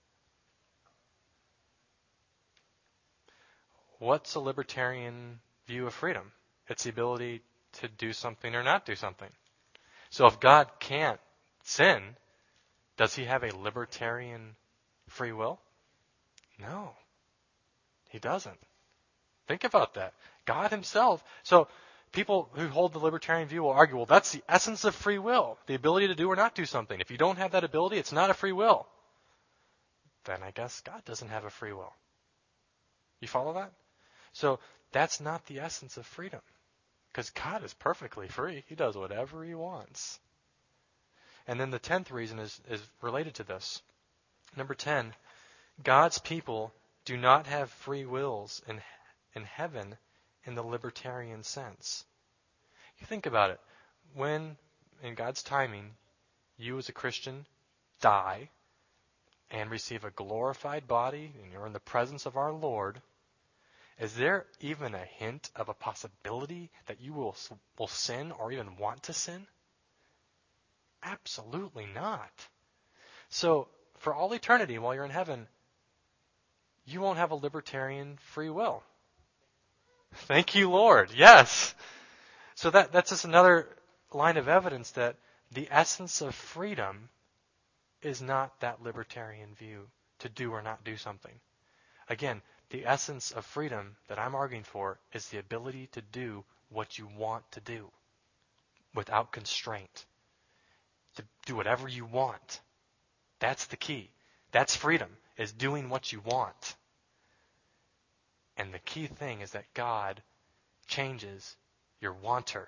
What's a libertarian view of freedom? It's the ability to do something or not do something. So if God can't sin, does he have a libertarian free will? No, he doesn't. Think about that. God himself. So people who hold the libertarian view will argue, well, that's the essence of free will, the ability to do or not do something. If you don't have that ability, it's not a free will. Then I guess God doesn't have a free will. You follow that? So that's not the essence of freedom, because God is perfectly free. He does whatever he wants. And then the 10th reason is related to this. Number 10, God's people do not have free wills in heaven in the libertarian sense. You think about it. When, in God's timing, you as a Christian die and receive a glorified body and you're in the presence of our Lord, is there even a hint of a possibility that you will sin or even want to sin? Absolutely not. So, for all eternity while you're in heaven, you won't have a libertarian free will. Thank you, Lord. Yes. So that's just another line of evidence that the essence of freedom is not that libertarian view to do or not do something. Again, the essence of freedom that I'm arguing for is the ability to do what you want to do without constraint. To do whatever you want. That's the key. That's freedom, is doing what you want. And the key thing is that God changes your wanter.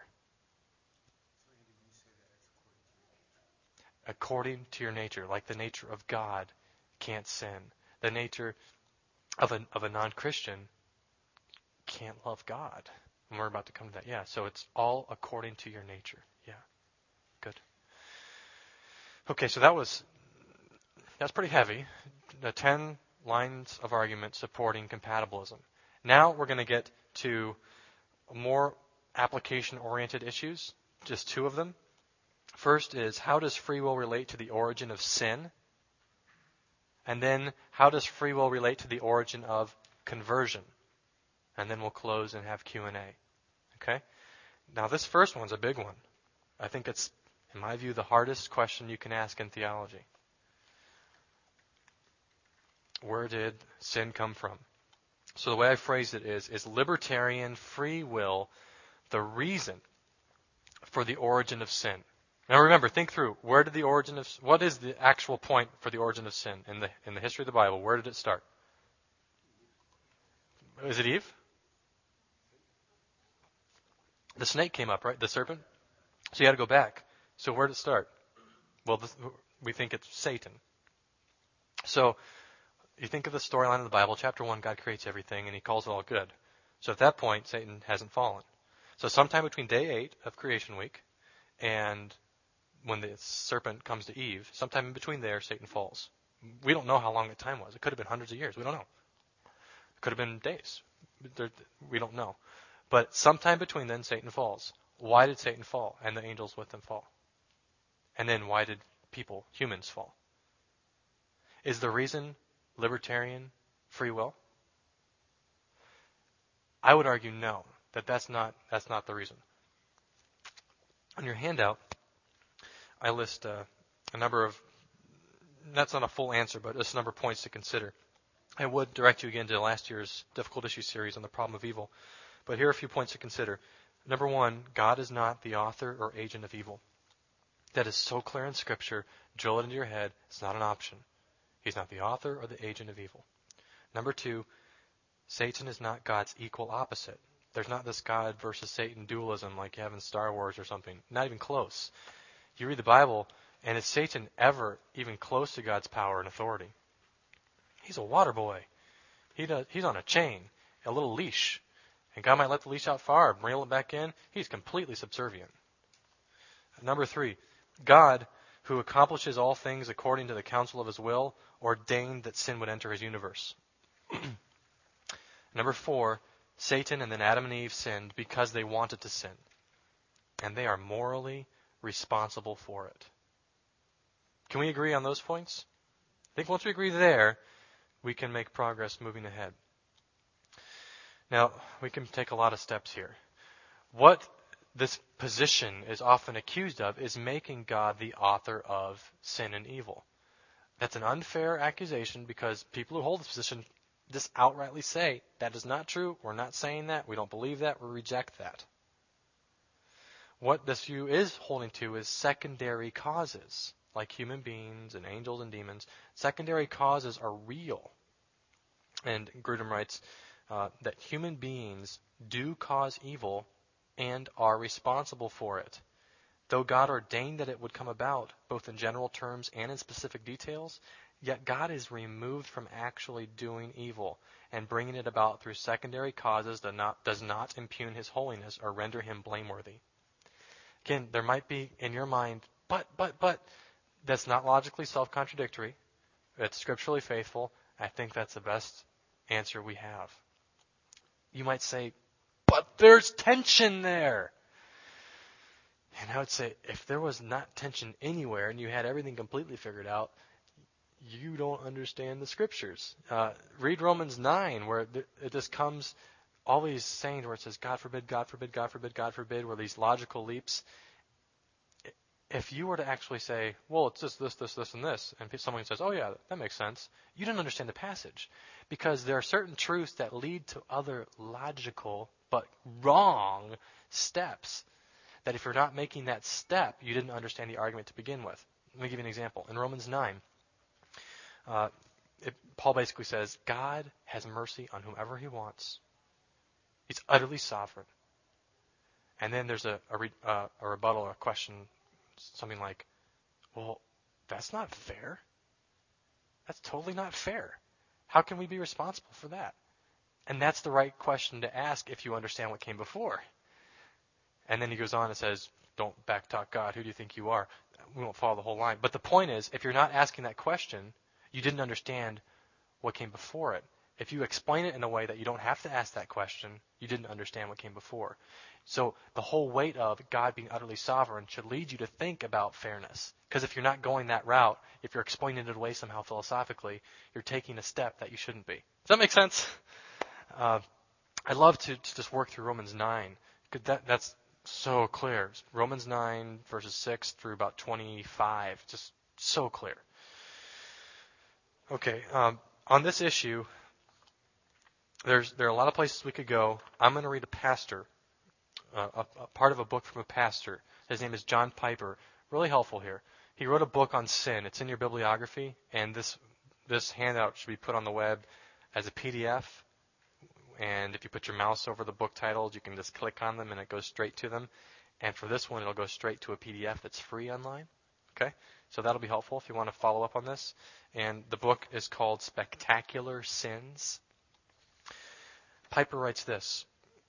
According to your nature, like the nature of God can't sin. The nature of a non-Christian can't love God. And we're about to come to that. Yeah, so it's all according to your nature. Yeah, good. Okay, so that's pretty heavy. 10 lines of argument supporting compatibilism. Now we're going to get to more application-oriented issues, just 2 of them. First is, how does free will relate to the origin of sin? And then, how does free will relate to the origin of conversion? And then we'll close and have Q&A. Okay? Now this first one's a big one. I think it's, in my view, the hardest question you can ask in theology. Where did sin come from? So the way I phrase it is libertarian free will the reason for the origin of sin? Now remember, think through, what is the actual point for the origin of sin in the history of the Bible? Where did it start? Is it Eve? The snake came up, right? The serpent? So you had to go back. So where did it start? Well, we think it's Satan. So you think of the storyline of the Bible, chapter 1, God creates everything and he calls it all good. So at that point, Satan hasn't fallen. So sometime between day 8 of creation week and when the serpent comes to Eve, sometime in between there, Satan falls. We don't know how long the time was. It could have been hundreds of years. We don't know. It could have been days. We don't know. But sometime between then, Satan falls. Why did Satan fall and the angels with him fall? And then why did humans fall? Is the reason libertarian free will? I would argue no, that's not the reason. On your handout, I list a number of, that's not a full answer, but just a number of points to consider. I would direct you again to last year's Difficult Issue series on the problem of evil. But here are a few points to consider. Number 1, God is not the author or agent of evil. That is so clear in Scripture. Drill it into your head. It's not an option. He's not the author or the agent of evil. Number 2, Satan is not God's equal opposite. There's not this God versus Satan dualism like you have in Star Wars or something. Not even close. You read the Bible, and is Satan ever even close to God's power and authority? He's a water boy. He's on a chain, a little leash. And God might let the leash out far, reel it back in. He's completely subservient. Number 3, God, who accomplishes all things according to the counsel of his will, ordained that sin would enter his universe. Number 4, Satan and then Adam and Eve sinned because they wanted to sin. And they are morally responsible for it. Can we agree on those points? I think once we agree there, we can make progress moving ahead. Now, we can take a lot of steps here. What this position is often accused of is making God the author of sin and evil. That's an unfair accusation because people who hold this position just outrightly say, that is not true, we're not saying that, we don't believe that, we reject that. What this view is holding to is secondary causes, like human beings and angels and demons. Secondary causes are real. And Grudem writes that human beings do cause evil and are responsible for it. Though God ordained that it would come about, both in general terms and in specific details, yet God is removed from actually doing evil, and bringing it about through secondary causes does not impugn his holiness or render him blameworthy. Again, there might be in your mind, but, that's not logically self-contradictory. It's scripturally faithful. I think that's the best answer we have. You might say, but there's tension there. And I would say, if there was not tension anywhere and you had everything completely figured out, you don't understand the scriptures. Read Romans 9, where it just comes, all these sayings where it says, God forbid, God forbid, God forbid, God forbid, where these logical leaps. If you were to actually say, well, it's just this, this, this, and this, and someone says, oh yeah, that makes sense, you didn't understand the passage. Because there are certain truths that lead to other logical but wrong steps, that if you're not making that step, you didn't understand the argument to begin with. Let me give you an example. In Romans 9, Paul basically says, God has mercy on whomever he wants. He's utterly sovereign. And then there's a rebuttal, a question, something like, well, that's not fair. That's totally not fair. How can we be responsible for that? And that's the right question to ask if you understand what came before. And then he goes on and says, don't backtalk God. Who do you think you are? We won't follow the whole line. But the point is, if you're not asking that question, You didn't understand what came before it. If you explain it in a way that you don't have to ask that question, you didn't understand what came before. So the whole weight of God being utterly sovereign should lead you to think about fairness. Because if you're not going that route, if you're explaining it away somehow philosophically, you're taking a step that you shouldn't be. Does that make sense? I'd love to just work through Romans 9. That's so clear. Romans 9, verses 6 through about 25. Just so clear. Okay, on this issue, there are a lot of places we could go. I'm going to read a pastor, a part of a book from a pastor. His name is John Piper. Really helpful here. He wrote a book on sin. It's in your bibliography, and this handout should be put on the web as a PDF. And if you put your mouse over the book titles, you can just click on them, and it goes straight to them. And for this one, it'll go straight to a PDF that's free online. Okay, so that'll be helpful if you want to follow up on this. And the book is called Spectacular Sins. Piper writes this.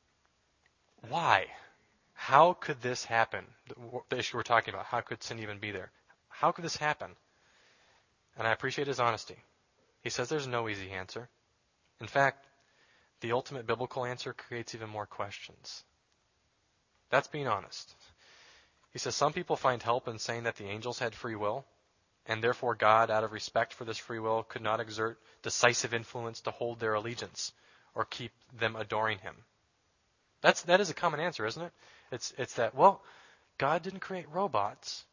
Why? How could this happen? The issue we're talking about, how could sin even be there? How could this happen? And I appreciate his honesty. He says there's no easy answer. In fact, the ultimate biblical answer creates even more questions. That's being honest. He says some people find help in saying that the angels had free will, and therefore God, out of respect for this free will, could not exert decisive influence to hold their allegiance or keep them adoring him. That is a common answer, isn't it? It's that, well, God didn't create robots,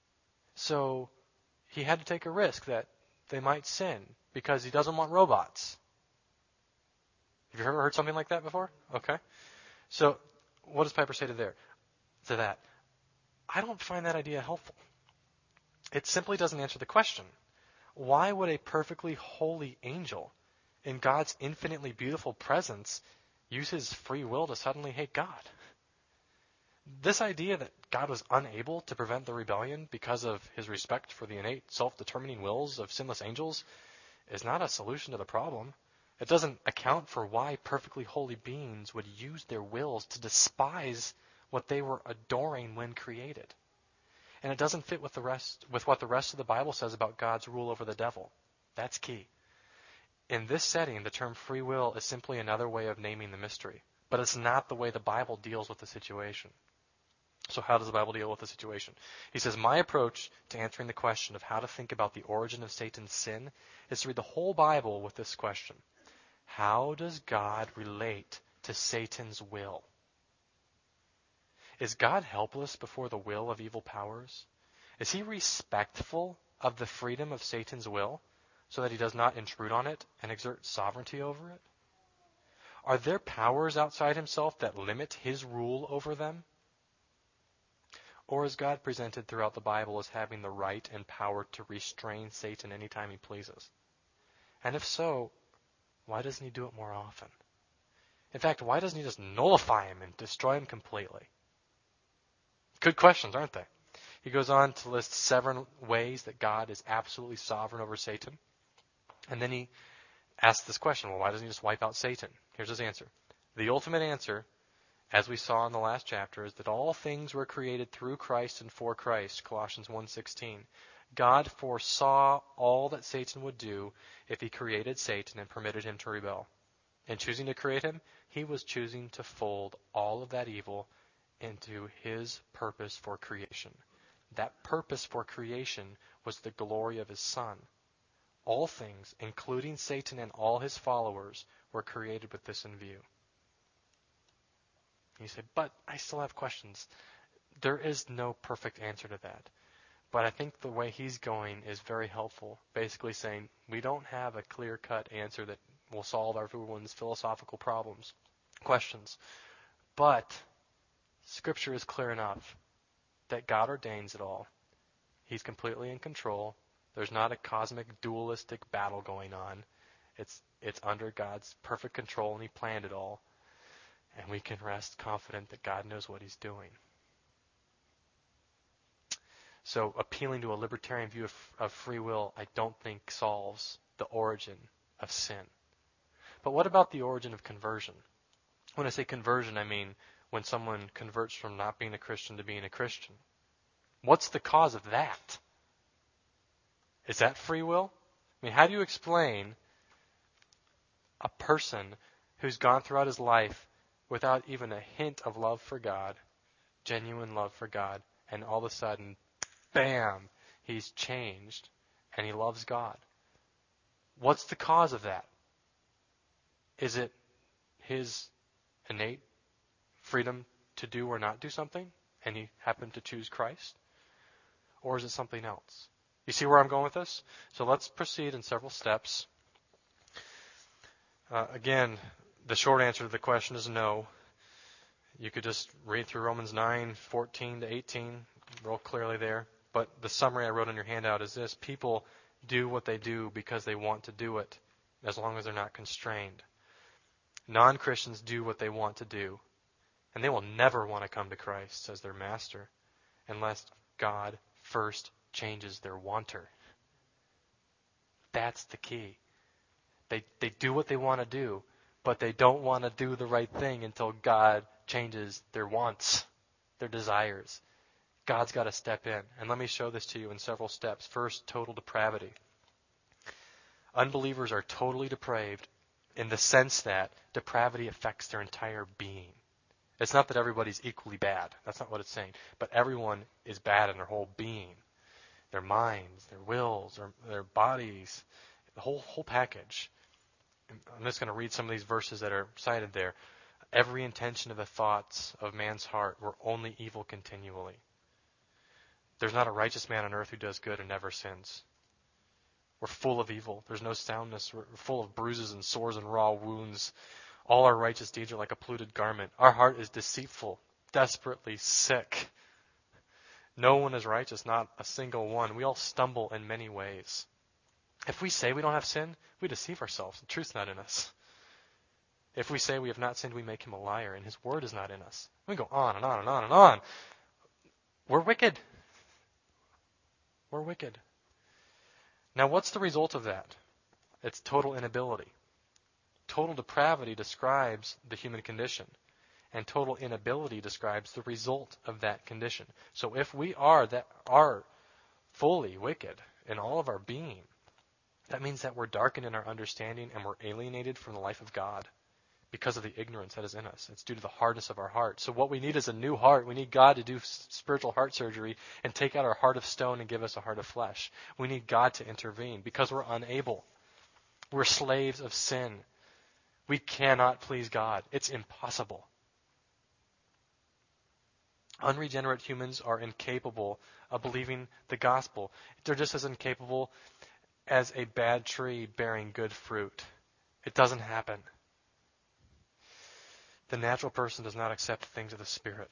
so he had to take a risk that they might sin because he doesn't want robots. Have you ever heard something like that before? Okay. So what does Piper say to that? I don't find that idea helpful. It simply doesn't answer the question. Why would a perfectly holy angel in God's infinitely beautiful presence use his free will to suddenly hate God? This idea that God was unable to prevent the rebellion because of his respect for the innate self-determining wills of sinless angels is not a solution to the problem. It doesn't account for why perfectly holy beings would use their wills to despise what they were adoring when created. And it doesn't fit with what the rest of the Bible says about God's rule over the devil. That's key. In this setting, the term free will is simply another way of naming the mystery, but it's not the way the Bible deals with the situation. So how does the Bible deal with the situation? He says, my approach to answering the question of how to think about the origin of Satan's sin is to read the whole Bible with this question. How does God relate to Satan's will? Is God helpless before the will of evil powers? Is he respectful of the freedom of Satan's will so that he does not intrude on it and exert sovereignty over it? Are there powers outside himself that limit his rule over them? Or is God presented throughout the Bible as having the right and power to restrain Satan anytime he pleases? And if so, why doesn't he do it more often? In fact, why doesn't he just nullify him and destroy him completely? Good questions, aren't they? He goes on to list 7 ways that God is absolutely sovereign over Satan. And then he asks this question, well, why doesn't he just wipe out Satan? Here's his answer. The ultimate answer, as we saw in the last chapter, is that all things were created through Christ and for Christ, Colossians 1:16. God foresaw all that Satan would do if he created Satan and permitted him to rebel. In choosing to create him, he was choosing to fold all of that evil into his purpose for creation. That purpose for creation was the glory of his Son. All things, including Satan and all his followers, were created with this in view. You say, but I still have questions. There is no perfect answer to that. But I think the way he's going is very helpful, basically saying we don't have a clear-cut answer that will solve everyone's philosophical questions. But Scripture is clear enough that God ordains it all. He's completely in control. There's not a cosmic dualistic battle going on. It's under God's perfect control, and he planned it all. And we can rest confident that God knows what he's doing. So appealing to a libertarian view of free will, I don't think solves the origin of sin. But what about the origin of conversion? When I say conversion, I mean when someone converts from not being a Christian to being a Christian. What's the cause of that? Is that free will? I mean, how do you explain a person who's gone throughout his life without even a hint of love for God, genuine love for God, and all of a sudden, bam, he's changed and he loves God? What's the cause of that? Is it his innate freedom to do or not do something, and he happened to choose Christ? Or is it something else? You see where I'm going with this? So let's proceed in several steps. Again, the short answer to the question is no. You could just read through Romans 9:14 to 18, real clearly there. But the summary I wrote on your handout is this: people do what they do because they want to do it, as long as they're not constrained. Non-Christians do what they want to do, and they will never want to come to Christ as their master unless God first changes their wanter. That's the key. They do what they want to do, but they don't want to do the right thing until God changes their wants, their desires. God's got to step in. And let me show this to you in several steps. First, total depravity. Unbelievers are totally depraved in the sense that depravity affects their entire being. It's not that everybody's equally bad. That's not what it's saying. But everyone is bad in their whole being. Their minds, their wills, their bodies, the whole package. I'm just going to read some of these verses that are cited there. Every intention of the thoughts of man's heart were only evil continually. There's not a righteous man on earth who does good and never sins. We're full of evil. There's no soundness. We're full of bruises and sores and raw wounds. All our righteous deeds are like a polluted garment. Our heart is deceitful, desperately sick. No one is righteous, not a single one. We all stumble in many ways. If we say we don't have sin, we deceive ourselves. The truth's not in us. If we say we have not sinned, we make him a liar, and his word is not in us. We go on and on and on and on. We're wicked. We're wicked. Now, what's the result of that? It's total inability. Total depravity describes the human condition, and total inability describes the result of that condition. So if we are fully wicked in all of our being, that means that we're darkened in our understanding and we're alienated from the life of God because of the ignorance that is in us. It's due to the hardness of our heart. So what we need is a new heart. We need God to do spiritual heart surgery and take out our heart of stone and give us a heart of flesh. We need God to intervene because we're unable. We're slaves of sin. We cannot please God. It's impossible. Unregenerate humans are incapable of believing the gospel. They're just as incapable as a bad tree bearing good fruit. It doesn't happen. The natural person does not accept things of the Spirit.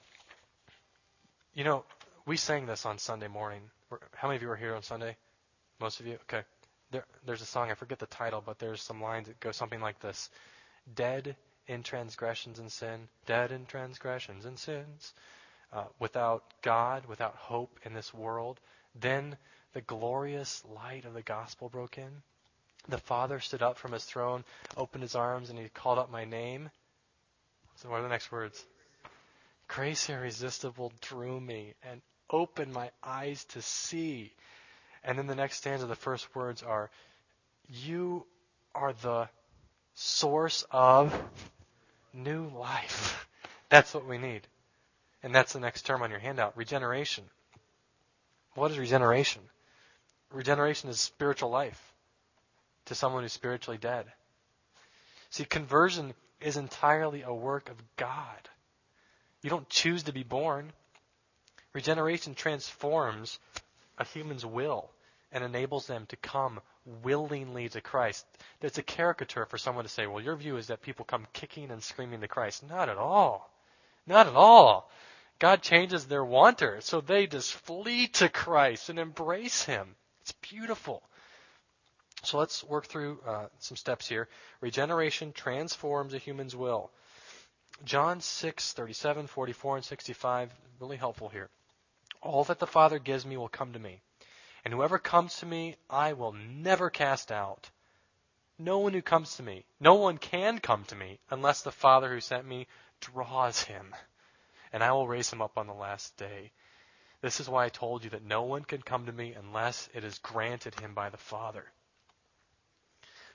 You know, we sang this on Sunday morning. How many of you were here on Sunday? Most of you? Okay. There's a song, I forget the title, but there's some lines that go something like this. Dead in transgressions and sin, dead in transgressions and sins, without God, without hope in this world. Then the glorious light of the gospel broke in. The Father stood up from his throne, opened his arms, and he called out my name. So what are the next words? Grace irresistible drew me and opened my eyes to see. And then the next stanza, the first words are, you are the source of new life. That's what we need. And that's the next term on your handout, regeneration. What is regeneration? Regeneration is spiritual life to someone who's spiritually dead. See, conversion is entirely a work of God. You don't choose to be born. Regeneration transforms a human's will and enables them to come willingly to Christ. It's a caricature for someone to say, well, your view is that people come kicking and screaming to Christ. Not at all. Not at all. God changes their wanter, so they just flee to Christ and embrace him. It's beautiful. So let's work through some steps here. Regeneration transforms a human's will. John 6:37, 44, and 65, really helpful here. All that the Father gives me will come to me, and whoever comes to me, I will never cast out. No one who comes to me, no one can come to me unless the Father who sent me draws him, and I will raise him up on the last day. This is why I told you that no one can come to me unless it is granted him by the Father.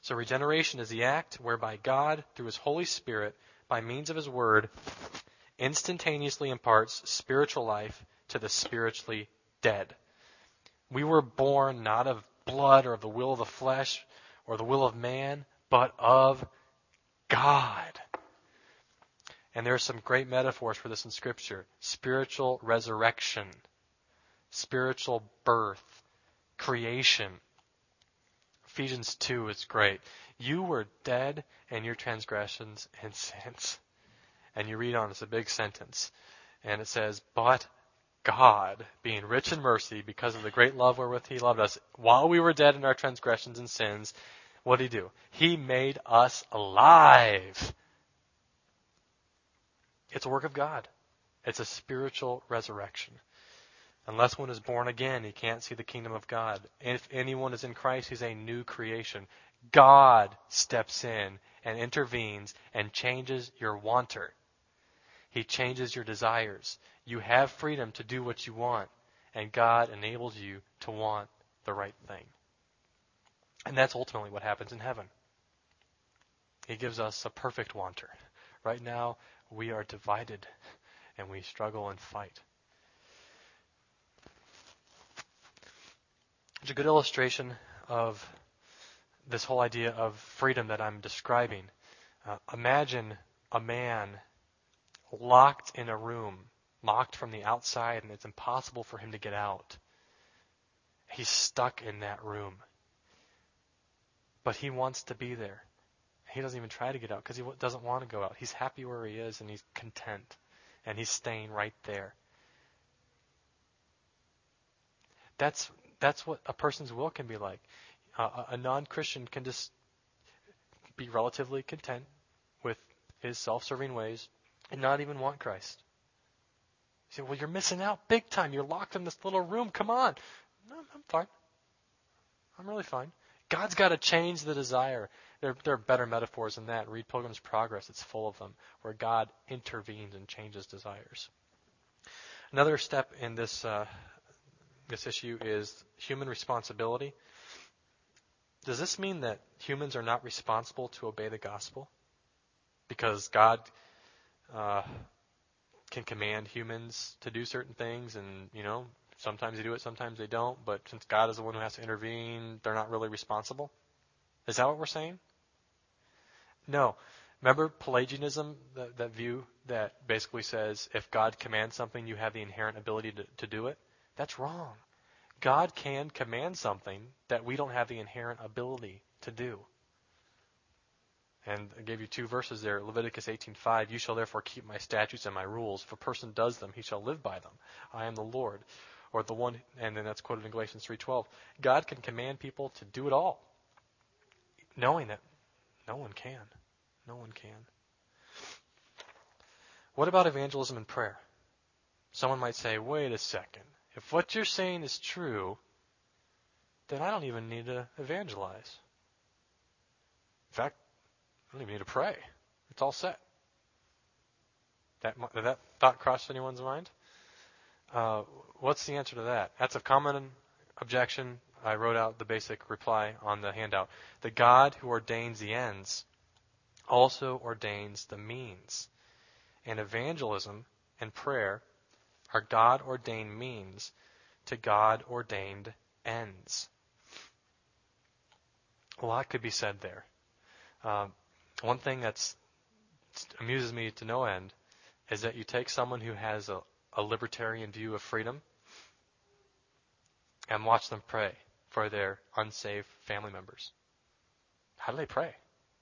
So regeneration is the act whereby God, through His Holy Spirit, by means of His Word, instantaneously imparts spiritual life to the spiritually dead. We were born not of blood or of the will of the flesh or the will of man, but of God. And there are some great metaphors for this in Scripture. Spiritual resurrection, spiritual birth, creation. Ephesians 2 is great. You were dead in your transgressions and sins. And you read on, it's a big sentence. And it says, but God, being rich in mercy, because of the great love wherewith He loved us, while we were dead in our transgressions and sins, what did He do? He made us alive. It's a work of God. It's a spiritual resurrection. Unless one is born again, he can't see the kingdom of God. If anyone is in Christ, he's a new creation. God steps in and intervenes and changes your wanter. He changes your desires. You have freedom to do what you want, and God enables you to want the right thing. And that's ultimately what happens in heaven. He gives us a perfect wanter. Right now, we are divided, and we struggle and fight. It's a good illustration of this whole idea of freedom that I'm describing. Imagine a man locked in a room, locked from the outside, and it's impossible for him to get out. He's stuck in that room. But he wants to be there. He doesn't even try to get out because he doesn't want to go out. He's happy where he is, and he's content, and he's staying right there. That's what a person's will can be like. A non-Christian can just be relatively content with his self-serving ways and not even want Christ. You say, well, you're missing out big time. You're locked in this little room. Come on. No, I'm fine. I'm really fine. God's got to change the desire. There are better metaphors than that. Read Pilgrim's Progress. It's full of them, where God intervenes and changes desires. Another step in this issue is human responsibility. Does this mean that humans are not responsible to obey the gospel? Because God can command humans to do certain things, and, sometimes they do it, sometimes they don't, but since God is the one who has to intervene, they're not really responsible? Is that what we're saying? No. Remember Pelagianism, that view that basically says if God commands something, you have the inherent ability to do it? That's wrong. God can command something that we don't have the inherent ability to do. And I gave you 2 verses there. Leviticus 18:5, you shall therefore keep my statutes and my rules. If a person does them, he shall live by them. I am the Lord. Or the one, and then that's quoted in Galatians 3:12. God can command people to do it all, knowing that no one can. No one can. What about evangelism and prayer? Someone might say, wait a second. If what you're saying is true, then I don't even need to evangelize. In fact, I don't even need to pray. It's all set. Did that thought cross anyone's mind? What's the answer to that? That's a common objection. I wrote out the basic reply on the handout. The God who ordains the ends also ordains the means. And evangelism and prayer are God-ordained means to God-ordained ends. A lot could be said there. One thing that amuses me to no end is that you take someone who has a libertarian view of freedom and watch them pray for their unsaved family members. How do they pray?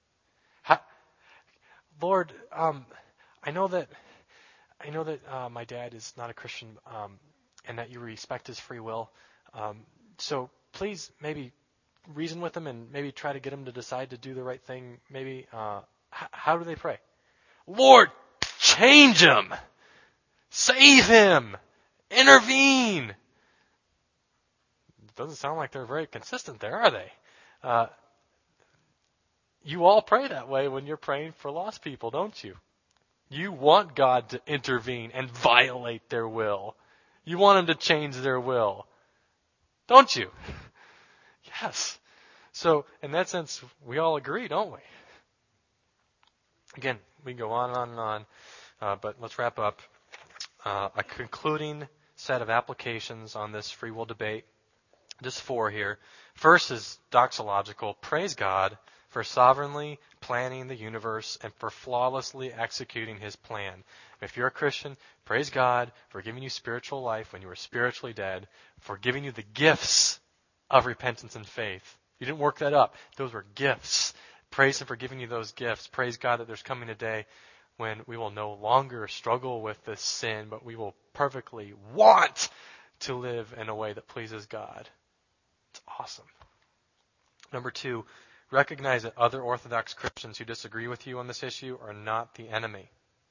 Lord, I know that my dad is not a Christian, and that you respect his free will. So please maybe reason with him and maybe try to get him to decide to do the right thing. Maybe how do they pray? Lord, change him, save him, intervene. It doesn't sound like they're very consistent there, are they? You all pray that way when you're praying for lost people, don't you? You want God to intervene and violate their will. You want Him to change their will. Don't you? Yes. So, in that sense, we all agree, don't we? Again, we can go on and on and on, but let's wrap up. A concluding set of applications on this free will debate. Just 4 here. First is doxological. Praise God for sovereignly planning the universe and for flawlessly executing his plan. If you're a Christian, praise God for giving you spiritual life when you were spiritually dead, for giving you the gifts of repentance and faith. You didn't work that up. Those were gifts. Praise him for giving you those gifts. Praise God that there's coming a day when we will no longer struggle with this sin, but we will perfectly want to live in a way that pleases God. It's awesome. Number 2, recognize that other Orthodox Christians who disagree with you on this issue are not the enemy.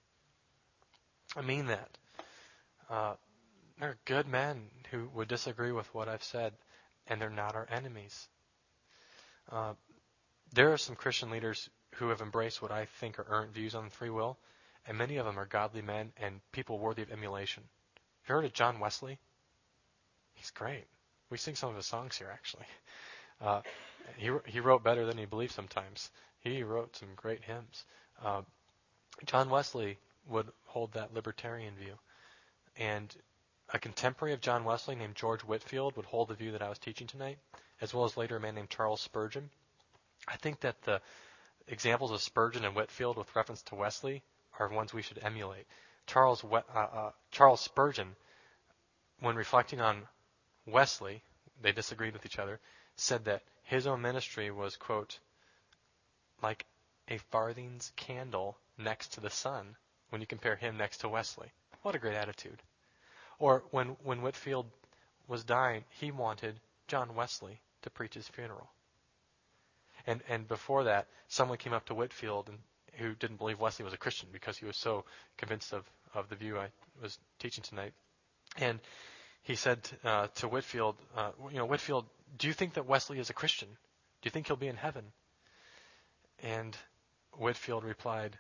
I mean that. There are good men who would disagree with what I've said, and they're not our enemies. There are some Christian leaders who have embraced what I think are errant views on free will, and many of them are godly men and people worthy of emulation. Have you heard of John Wesley? He's great. We sing some of his songs here, actually. He wrote better than he believed sometimes. He wrote some great hymns. John Wesley would hold that libertarian view. And a contemporary of John Wesley named George Whitefield would hold the view that I was teaching tonight, as well as later a man named Charles Spurgeon. I think that the examples of Spurgeon and Whitefield with reference to Wesley are ones we should emulate. Charles Spurgeon, when reflecting on Wesley, they disagreed with each other, said that his own ministry was, quote, like a farthing's candle next to the sun when you compare him next to Wesley. What a great attitude. Or when Whitefield was dying, he wanted John Wesley to preach his funeral. And before that, someone came up to Whitefield who didn't believe Wesley was a Christian because he was so convinced of the view I was teaching tonight. And he said to Whitefield, Whitefield, do you think that Wesley is a Christian? Do you think he'll be in heaven? And Whitefield replied,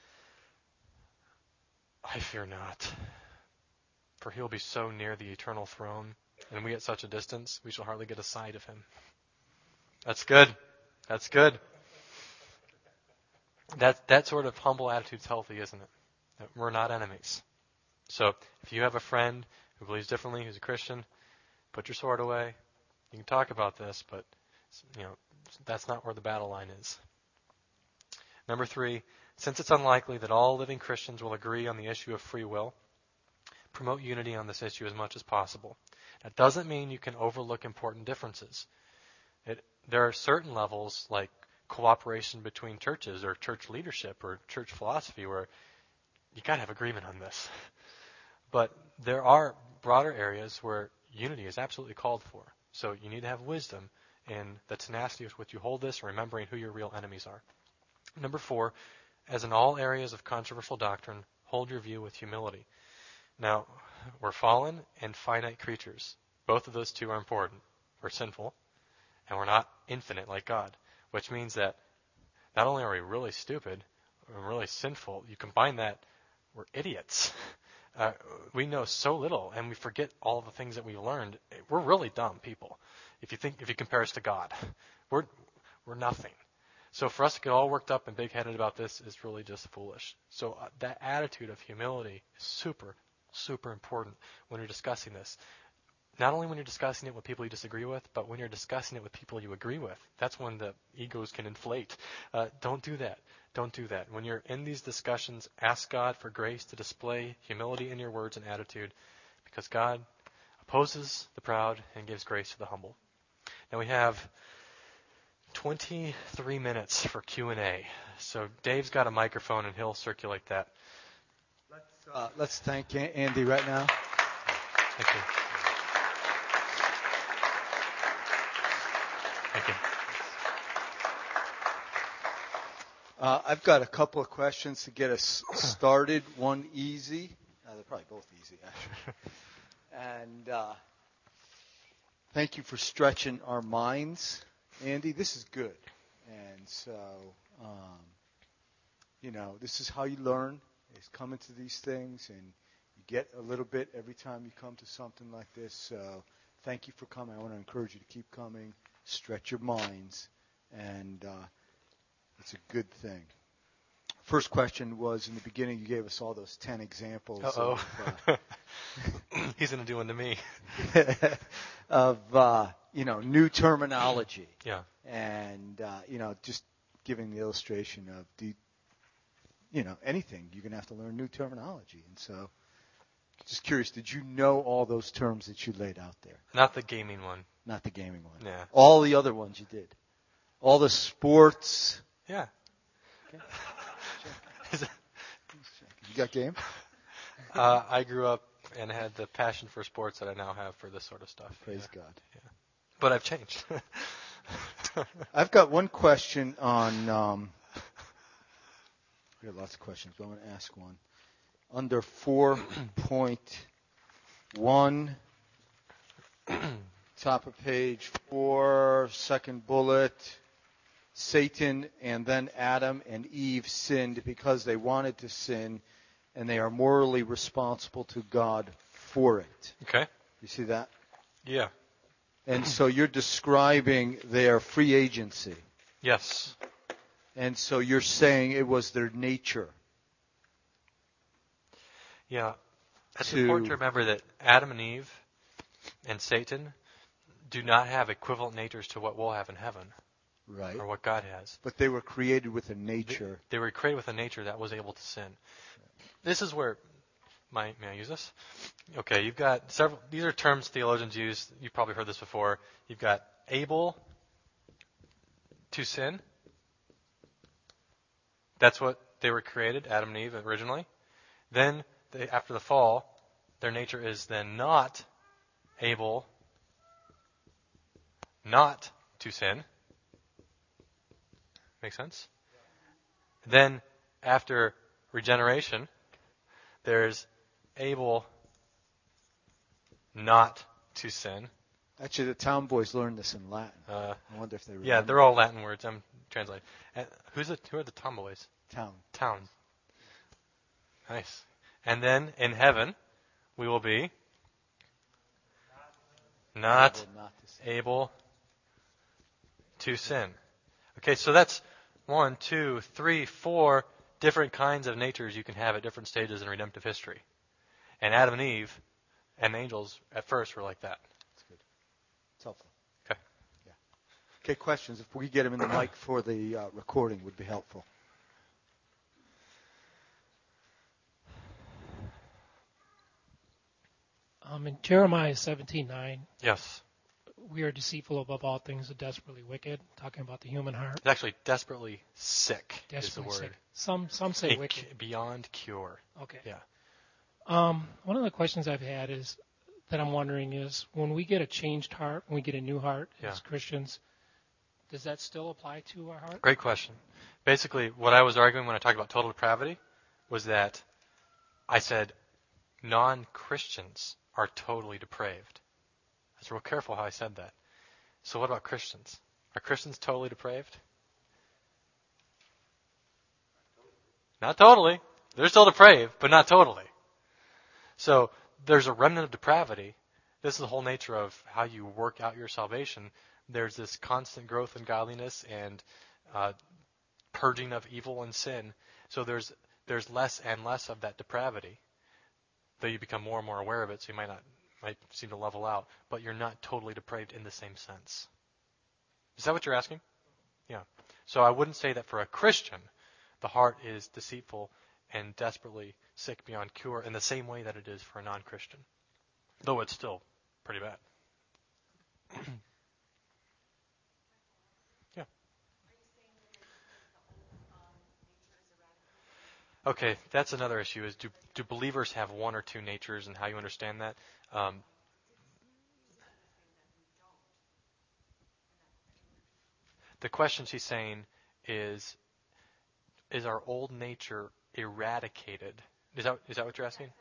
I fear not, for he'll be so near the eternal throne, and we at such a distance, we shall hardly get a sight of him. That's good. That's good. That sort of humble attitude's healthy, isn't it? That we're not enemies. So if you have a friend who believes differently, who's a Christian, put your sword away. You can talk about this, but that's not where the battle line is. Number 3, since it's unlikely that all living Christians will agree on the issue of free will, promote unity on this issue as much as possible. That doesn't mean you can overlook important differences. There are certain levels like cooperation between churches or church leadership or church philosophy where you got to have agreement on this. But there are broader areas where unity is absolutely called for. So you need to have wisdom and the tenacity with which you hold this, and remembering who your real enemies are. Number 4, as in all areas of controversial doctrine, hold your view with humility. Now, we're fallen and finite creatures. Both of those two are important. We're sinful, and we're not infinite like God, which means that not only are we really stupid, we're really sinful, you combine that, we're idiots. We know so little, and we forget all the things that we learned. We're really dumb people. If you compare us to God, we're nothing. So for us to get all worked up and big-headed about this is really just foolish. So that attitude of humility is super, super important when you're discussing this. Not only when you're discussing it with people you disagree with, but when you're discussing it with people you agree with. That's when the egos can inflate. Don't do that. Don't do that. When you're in these discussions, ask God for grace to display humility in your words and attitude, because God opposes the proud and gives grace to the humble. Now we have 23 minutes for Q&A. So Dave's got a microphone, and he'll circulate that. Let's thank Andy right now. Thank you. Thank you. I've got a couple of questions to get us started. One easy. They're probably both easy, actually. And thank you for stretching our minds, Andy. This is good. And so, this is how you learn, is coming to these things. And you get a little bit every time you come to something like this. So thank you for coming. I want to encourage you to keep coming. Stretch your minds. and it's a good thing. First question was, in the beginning, you gave us all those 10 examples He's going to do one to me. of new terminology. Yeah. And, just giving the illustration of, anything, you're going to have to learn new terminology. And so, just curious, did you know all those terms that you laid out there? Not the gaming one. Not the gaming one. Yeah. All the other ones you did. All the sports. Yeah. Okay. You got game? I grew up and had the passion for sports that I now have for this sort of stuff. Praise God. Yeah. But I've changed. I've got one question on. We got lots of questions, but I'm going to ask one. Under 4.1, top of page 4, second bullet, Satan and then Adam and Eve sinned because they wanted to sin, and they are morally responsible to God for it. Okay. You see that? Yeah. And so you're describing their free agency. Yes. And so you're saying it was their nature. Yeah. It's important to remember that Adam and Eve and Satan do not have equivalent natures to what we'll have in heaven. Right. Or what God has. But they were created with a nature. They were created with a nature that was able to sin. This is where, may I use this? Okay, you've got several, these are terms theologians use. You've probably heard this before. You've got able to sin. That's what they were created, Adam and Eve originally. Then, after the fall, their nature is then not able not to sin. Make sense? Then, after regeneration, there's able not to sin. Actually, the town boys learned this in Latin. I wonder if they remember. Yeah, they're all Latin words. I'm translating. Who are the tomboys? Town. Nice. And then in heaven, we will be not able to sin. Okay, so that's 1, 2, 3, 4 different kinds of natures you can have at different stages in redemptive history. And Adam and Eve and angels at first were like that. That's good. It's helpful. Okay. Yeah. Okay, questions. If we get them in the mic for the recording would be helpful. In Jeremiah 17:9, Yes. we are deceitful above all things and desperately wicked, talking about the human heart. It's actually desperately sick Desperately is the word. sick. Some say wicked. Beyond cure. Okay. Yeah. One of the questions I've had is that I'm wondering is when we get a changed heart, when we get a new heart as Christians, does that still apply to our heart? Great question. Basically, what I was arguing when I talked about total depravity was that I said non-Christians are totally depraved. I was real careful how I said that. So what about Christians? Are Christians totally depraved? Not totally. They're still depraved, but not totally. So there's a remnant of depravity. This is the whole nature of how you work out your salvation. There's this constant growth in godliness and purging of evil and sin. So there's less and less of that depravity. Though you become more and more aware of it, so you might seem to level out, but you're not totally depraved in the same sense. Is that what you're asking? Yeah. So I wouldn't say that for a Christian, the heart is deceitful and desperately sick beyond cure in the same way that it is for a non-Christian, though it's still pretty bad. Yeah. Okay, that's another issue, is do believers have one or two natures, and how you understand that? The question she's saying is our old nature eradicated? Is that what you're asking?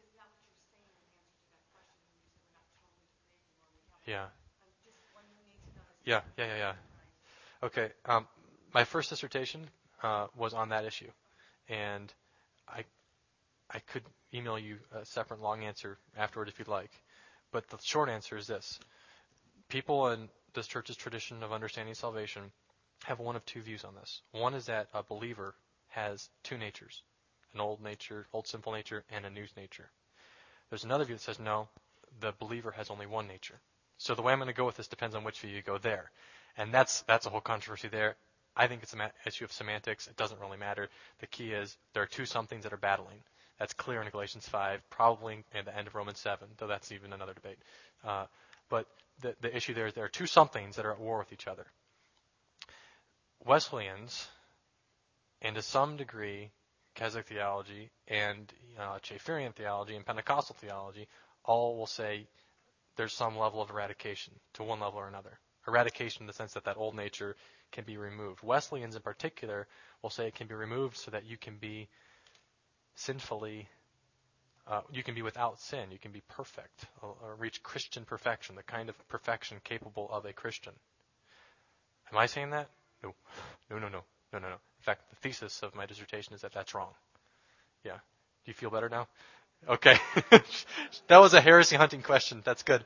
Yeah. Yeah. Okay. My first dissertation was on that issue, and I could email you a separate long answer afterward if you'd like. But the short answer is this. People in this church's tradition of understanding salvation have one of two views on this. One is that a believer has two natures, an old nature, old sinful nature, and a new nature. There's another view that says no, the believer has only one nature. So the way I'm going to go with this depends on which view you go there. And that's a whole controversy there. I think it's an issue of semantics. It doesn't really matter. The key is there are two somethings that are battling. That's clear in Galatians 5, probably at the end of Romans 7, though that's even another debate. But the issue there is there are two somethings that are at war with each other. Wesleyans, and to some degree, Keswick theology and Chafferian theology and Pentecostal theology all will say there's some level of eradication to one level or another. Eradication in the sense that that old nature can be removed. Wesleyans in particular will say it can be removed so that you can be sinfully, you can be without sin, you can be perfect, or reach Christian perfection, the kind of perfection capable of a Christian. Am I saying that? No. In fact, the thesis of my dissertation is that that's wrong. Yeah. Do you feel better now? Okay. That was a heresy hunting question. That's good.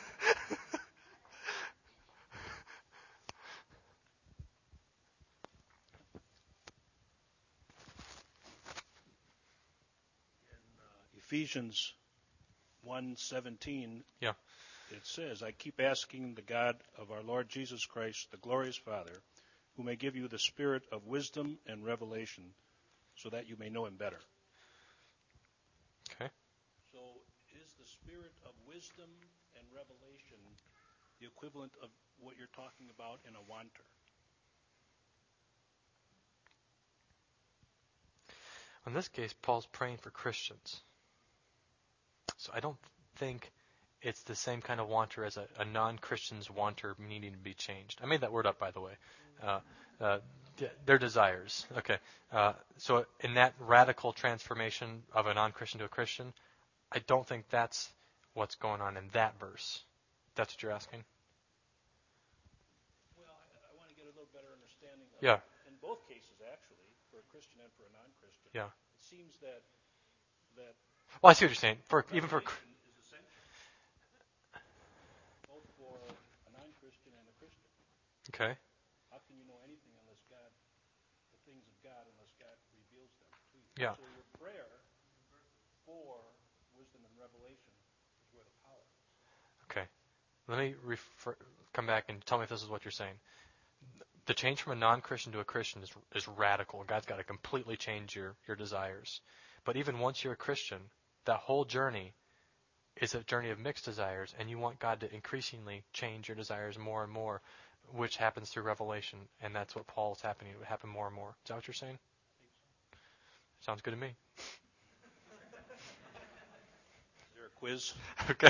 Ephesians 1:17, Yeah. it says, I keep asking the God of our Lord Jesus Christ, the glorious Father, who may give you the spirit of wisdom and revelation so that you may know him better. Okay. So is the spirit of wisdom and revelation the equivalent of what you're talking about in a wanter? In this case, Paul's praying for Christians. So I don't think it's the same kind of wanter as a non-Christian's wanter needing to be changed. I made that word up, by the way. Their desires. Okay. So in that radical transformation of a non-Christian to a Christian, I don't think that's what's going on in that verse. That's what you're asking? Well, I want to get a little better understanding of Yeah. in both cases, actually, for a Christian and for a non-Christian. Yeah. It seems that Well, I see what you're saying. Even for revelation is essential, both for a non-Christian and a Christian. okay. How can you know anything unless God, the things of God, unless God reveals them to you? Yeah. So your prayer for wisdom and revelation is where the power is. Okay. Let me come back and tell me if this is what you're saying. The change from a non-Christian to a Christian is radical. God's got to completely change your desires. But even once you're a Christian, that whole journey is a journey of mixed desires, and you want God to increasingly change your desires more and more, which happens through revelation, and that's what Paul's happening. It would happen more and more. Is that what you're saying? Sounds good to me. Is there a quiz? Okay.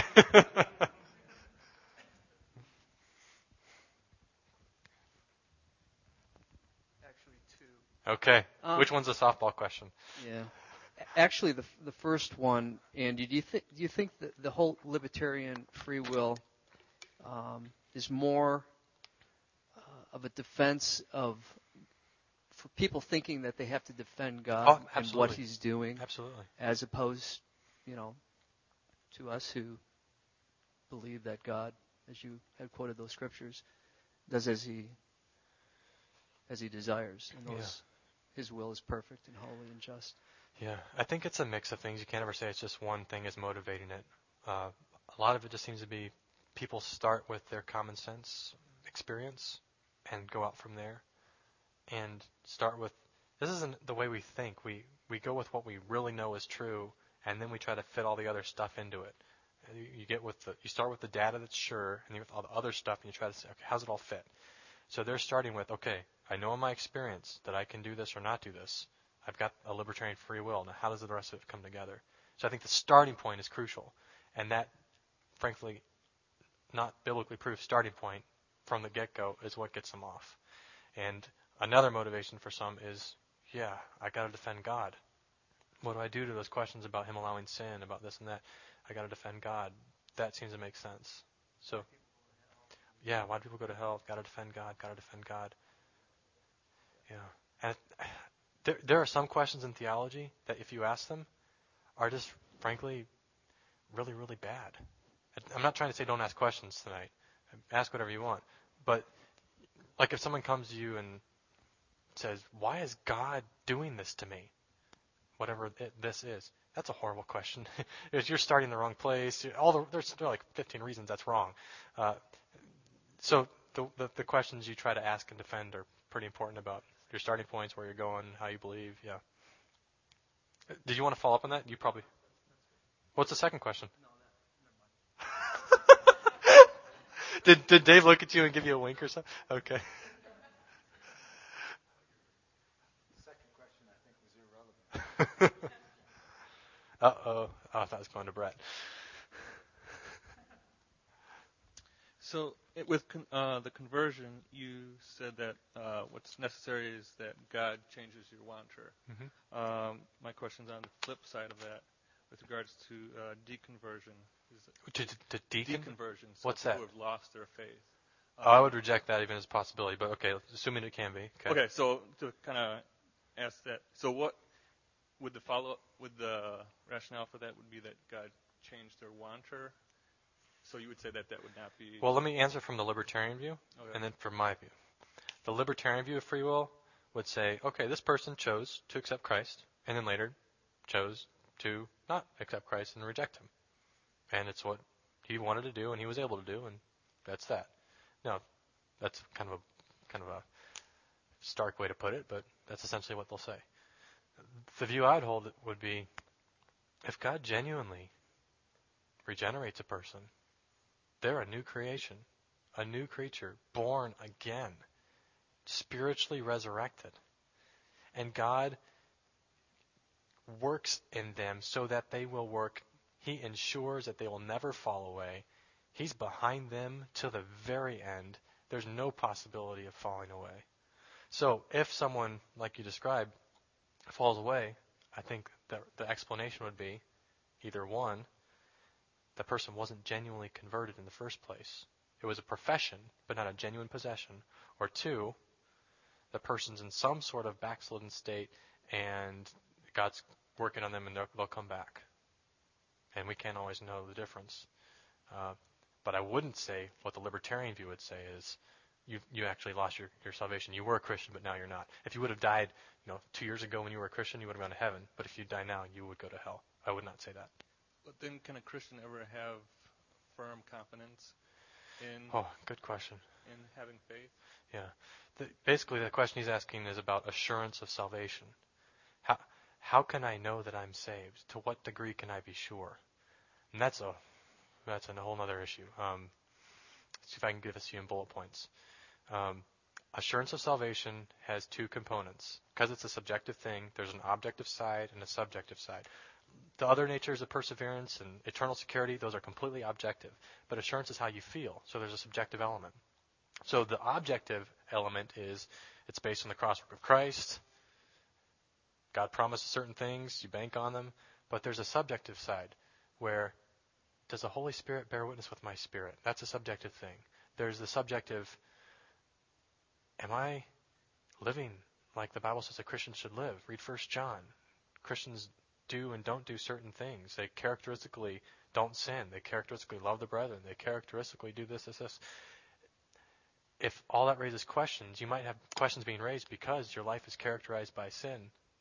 Actually, two. Okay. Which one's a softball question? Yeah. Actually, the first one, Andy, do you think that the whole libertarian free will is more of a defense for people thinking that they have to defend God and what He's doing, Absolutely. as opposed, to us who believe that God, as you had quoted those scriptures, does as He desires, and His will is perfect and holy and just. Yeah, I think it's a mix of things. You can't ever say it's just one thing is motivating it. A lot of it just seems to be people start with their common sense experience and go out from there. And start with, this isn't the way we think. We go with what we really know is true, and then we try to fit all the other stuff into it. You start with the data that's sure, and then with all the other stuff, and you try to say, okay, how's it all fit? So they're starting with, okay, I know in my experience that I can do this or not do this. I've got a libertarian free will. Now, how does the rest of it come together? So I think the starting point is crucial. And that, frankly, not biblically proved starting point from the get-go is what gets them off. And another motivation for some is, I got to defend God. What do I do to those questions about Him allowing sin, about this and that? I got to defend God. That seems to make sense. So, why do people go to hell? Got to defend God. Got to defend God. Yeah. And there are some questions in theology that if you ask them are just, frankly, really, really bad. I'm not trying to say don't ask questions tonight. Ask whatever you want. But Like if someone comes to you and says, "Why is God doing this to me?" Whatever this is. That's a horrible question. If you're starting in the wrong place, there are like 15 reasons that's wrong. So the questions you try to ask and defend are pretty important about your starting points, where you're going, how you believe. Yeah. Did you want to follow up on that? You probably. What's the second question? Did Dave look at you and give you a wink or something? Okay. The second question I think was irrelevant. Uh-oh. I thought it was going to Brett. So with the conversion, you said that what's necessary is that God changes your wanter. Mm-hmm. My question's on the flip side of that, with regards to deconversion. To deconversion. So What's people that? who have lost their faith. I would reject that even as a possibility, but okay, assuming it can be. Okay, so to kind of ask that, so what would the follow-up, the rationale for that would be that God changed their wanter? So you would say that would not be... Well, let me answer from the libertarian view, and then from my view. The libertarian view of free will would say, okay, this person chose to accept Christ, and then later chose to not accept Christ and reject him. And it's what he wanted to do and he was able to do, and that's that. Now, that's kind of a stark way to put it, but that's essentially what they'll say. The view I'd hold would be, if God genuinely regenerates a person, they're a new creation, a new creature, born again, spiritually resurrected. And God works in them so that they will work. He ensures that they will never fall away. He's behind them to the very end. There's no possibility of falling away. So if someone, like you described, falls away, I think that the explanation would be either one, the person wasn't genuinely converted in the first place. It was a profession, but not a genuine possession. Or two, the person's in some sort of backslidden state and God's working on them and they'll come back. And we can't always know the difference. But I wouldn't say what the libertarian view would say is you actually lost your salvation. You were a Christian, but now you're not. If you would have died 2 years ago when you were a Christian, you would have gone to heaven. But if you die now, you would go to hell. I would not say that. But then can a Christian ever have firm confidence in... Oh, good question. In having faith? Yeah. Basically, the question he's asking is about assurance of salvation. How can I know that I'm saved? To what degree can I be sure? And that's a whole other issue. Let's see if I can give this to you in bullet points. Assurance of salvation has two components. Because it's a subjective thing, there's an objective side and a subjective side. The other natures of perseverance and eternal security, those are completely objective. But assurance is how you feel, so there's a subjective element. So the objective element is it's based on the crosswork of Christ. God promises certain things, you bank on them. But there's a subjective side where does the Holy Spirit bear witness with my spirit? That's a subjective thing. There's the subjective, am I living like the Bible says a Christian should live? Read 1 John. Christians do and don't do certain things. They characteristically don't sin. They characteristically love the brethren. They characteristically do this. If all that raises questions, you might have questions being raised because your life is characterized by sin.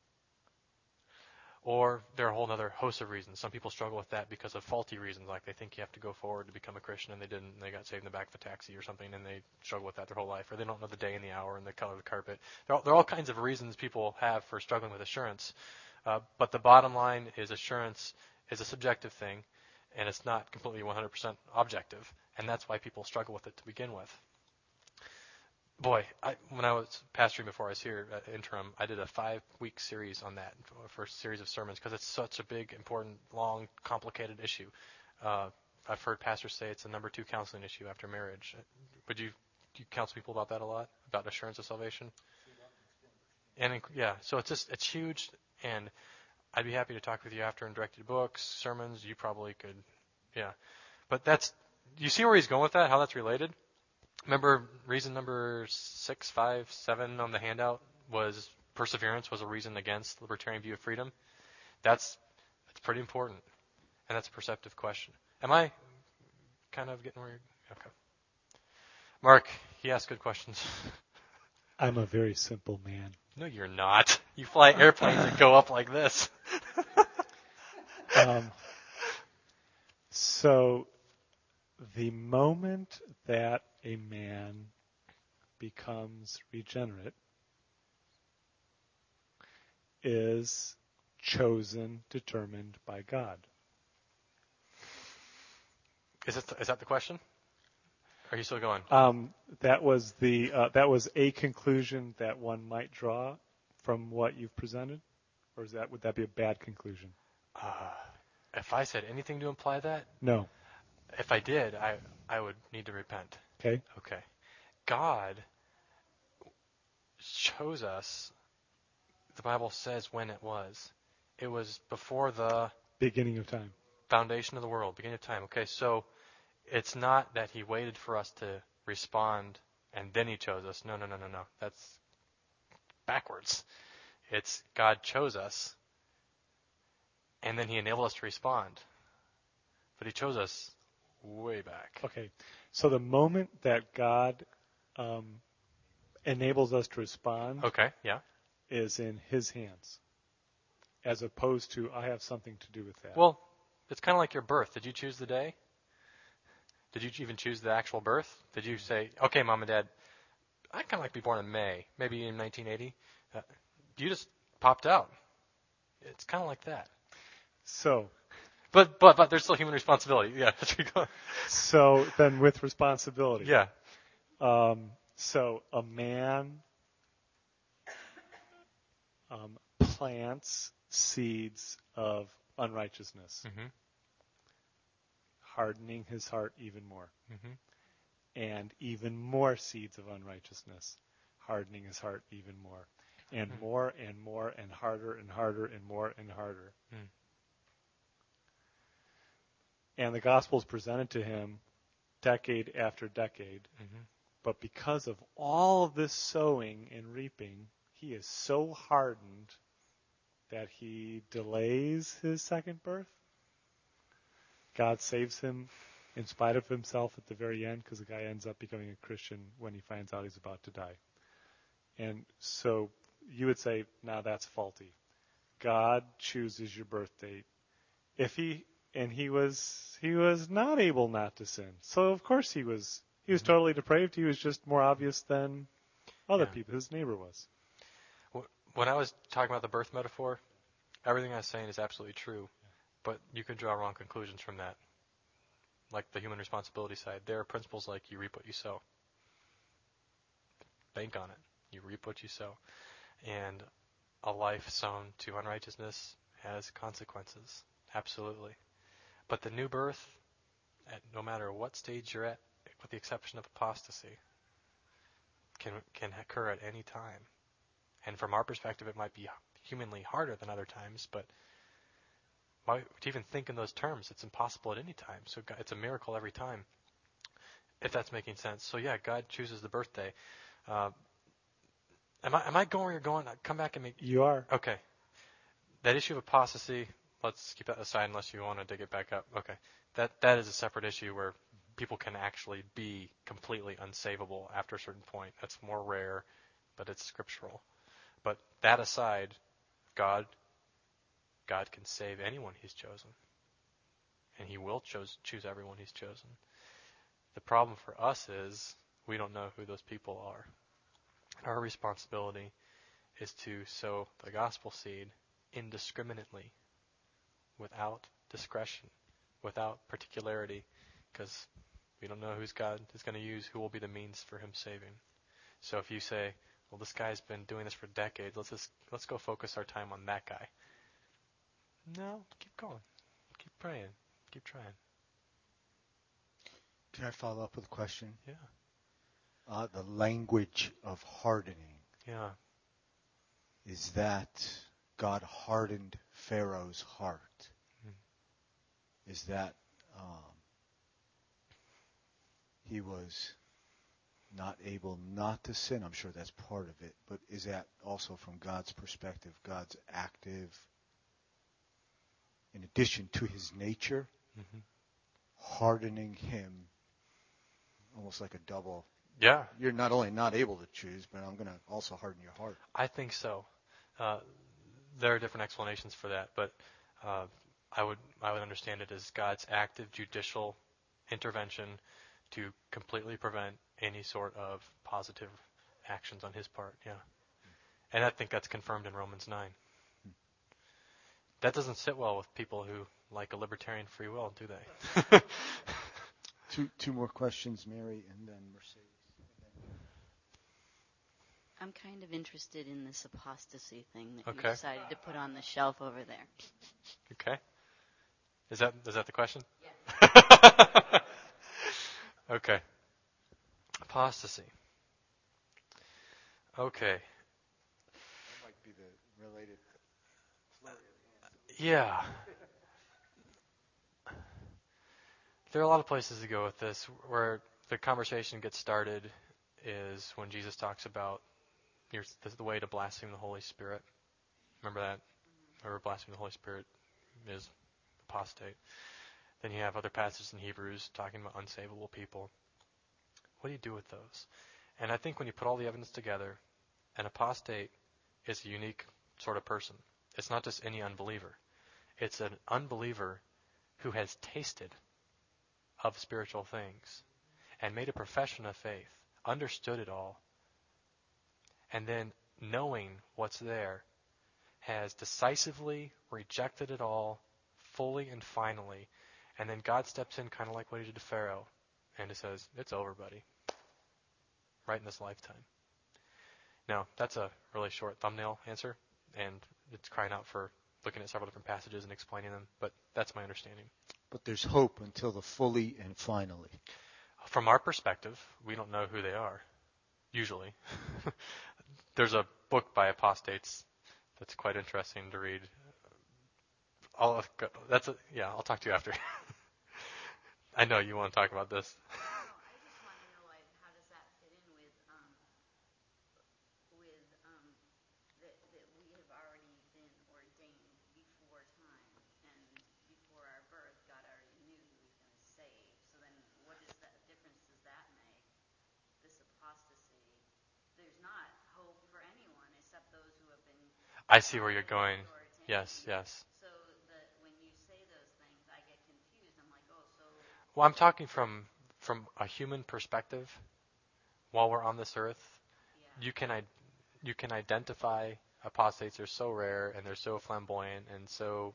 Or there are a whole other host of reasons. Some people struggle with that because of faulty reasons, like they think you have to go forward to become a Christian and they didn't, and they got saved in the back of a taxi or something, and they struggle with that their whole life, or they don't know the day and the hour and the color of the carpet. There are all kinds of reasons people have for struggling with assurance. But the bottom line is assurance is a subjective thing, and it's not completely 100% objective, and that's why people struggle with it to begin with. Boy, when I was pastoring before I was here at Interim, I did a 5-week series on that, first series of sermons, because it's such a big, important, long, complicated issue. I've heard pastors say it's the number 2 counseling issue after marriage. Would you counsel people about that a lot, about assurance of salvation? And so it's huge, and I'd be happy to talk with you after and direct you to books, sermons. You probably could, But you see where he's going with that, how that's related? Remember reason number 6, 5, 7 on the handout was perseverance was a reason against the libertarian view of freedom. That's pretty important, and that's a perceptive question. Am I kind of getting where you're... Okay. Mark, he asked good questions. I'm a very simple man. No, you're not. You fly airplanes that go up like this. So the moment that a man becomes regenerate is chosen, determined by God. Is that the question? Are you still going? That was a conclusion that one might draw from what you've presented, or would that be a bad conclusion? If I said anything to imply that, No. if I did, I would need to repent. Okay. Okay. God chose us. The Bible says when it was. It was before the beginning of time. Foundation of the world, beginning of time. Okay, so it's not that he waited for us to respond and then he chose us. No. That's backwards. It's God chose us and then he enabled us to respond. But he chose us way back. Okay, so the moment that God enables us to respond is in his hands, as opposed to I have something to do with that. Well, it's kind of like your birth. Did you choose the day? Did you even choose the actual birth? Did you say, okay, Mom and Dad, I kind of like to be born in May, maybe in 1980? You just popped out. It's kind of like that. So, but there's still human responsibility. Yeah, that's where you're going. So then, with responsibility. Yeah. So a man plants seeds of unrighteousness, hardening his heart even more, and even more seeds of unrighteousness, hardening his heart even more, and more and more and harder and harder and more and harder. And the gospel is presented to him decade after decade. But because of all of this sowing and reaping, he is so hardened that he delays his second birth. God saves him in spite of himself at the very end, because the guy ends up becoming a Christian when he finds out he's about to die. And so you would say, now that's faulty. God chooses your birth date. He was not able not to sin. So of course he was totally depraved. He was just more obvious than other people. His neighbor was. When I was talking about the birth metaphor, everything I was saying is absolutely true, but you could draw wrong conclusions from that. Like the human responsibility side, there are principles like you reap what you sow. Bank on it. You reap what you sow. And a life sown to unrighteousness has consequences. Absolutely. But the new birth, at no matter what stage you're at, with the exception of apostasy, can occur at any time. And from our perspective, it might be humanly harder than other times, but to even think in those terms, it's impossible at any time. So it's a miracle every time, if that's making sense. So yeah, God chooses the birthday. Am I going where you're going? Come back and make... You are. Okay. That issue of apostasy, let's keep that aside unless you want to dig it back up. Okay. That is a separate issue where people can actually be completely unsavable after a certain point. That's more rare, but it's scriptural. But that aside, God can save anyone he's chosen. And he will choose everyone he's chosen. The problem for us is we don't know who those people are. Our responsibility is to sow the gospel seed indiscriminately, without discretion, without particularity, because we don't know who's God is going to use, who will be the means for him saving. So if you say, well, this guy's been doing this for decades, let's go focus our time on that guy. No, keep going. Keep praying. Keep trying. Can I follow up with a question? Yeah. The language of hardening. Yeah. Is that God hardened Pharaoh's heart? Is that he was not able not to sin? I'm sure that's part of it. But is that also from God's perspective, God's active, in addition to his nature, hardening him, almost like a double Yeah. You're not only not able to choose, but I'm going to also harden your heart. I think so. There are different explanations for that, but I would understand it as God's active judicial intervention to completely prevent any sort of positive actions on his part. Yeah, and I think that's confirmed in Romans 9. That doesn't sit well with people who like a libertarian free will, do they? Two more questions, Mary, and then Mercedes. I'm kind of interested in this apostasy thing that Okay. you decided to put on the shelf over there. Okay. Is that the question? Yeah. Okay. Apostasy. Okay. That might be the related. Yeah. There are a lot of places to go with this. Where the conversation gets started is when Jesus talks about the way to blaspheme the Holy Spirit. Remember that? Or blaspheme the Holy Spirit is apostate. Then you have other passages in Hebrews talking about unsavable people. What do you do with those? And I think when you put all the evidence together, an apostate is a unique sort of person. It's not just any unbeliever. It's an unbeliever who has tasted of spiritual things and made a profession of faith, understood it all, and then knowing what's there, has decisively rejected it all fully and finally, and then God steps in kind of like what he did to Pharaoh, and it says, it's over, buddy. Right in this lifetime. Now, that's a really short thumbnail answer, and it's crying out for looking at several different passages and explaining them, but that's my understanding. But there's hope until the fully and finally. From our perspective, we don't know who they are, usually. There's a book by apostates that's quite interesting to read. I'll talk to you after. I know you want to talk about this. No, I just want to know, like, how does that fit in with that we have already been ordained before time, and before our birth, God already knew He was going to save. So then, what is that difference does that make? This apostasy, there's not hope for anyone except those who have been. I see where you're going. Yes. So when you say those things, I get confused. I'm like, oh, so. Well, I'm talking from a human perspective. While we're on this earth, Yeah. you can identify apostates. They're so rare and they're so flamboyant and so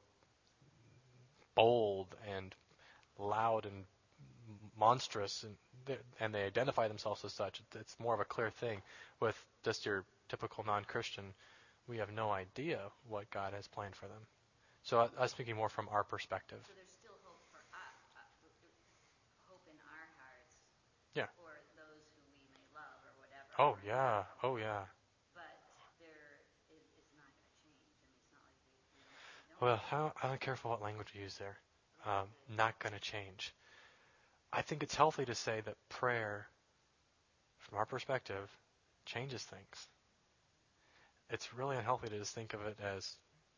bold and loud and monstrous, and they identify themselves as such. It's more of a clear thing. With just your typical non-Christian, we have no idea what God has planned for them. So I was speaking more from our perspective. So there's still hope for hope in our hearts. Yeah. For those who we may love or whatever. Oh yeah. But it's not going to change. I mean, it's not like we don't. Well, I don't care for what language you use there. Not going to change. I think it's healthy to say that prayer, from our perspective, changes things. It's really unhealthy to just think of it as,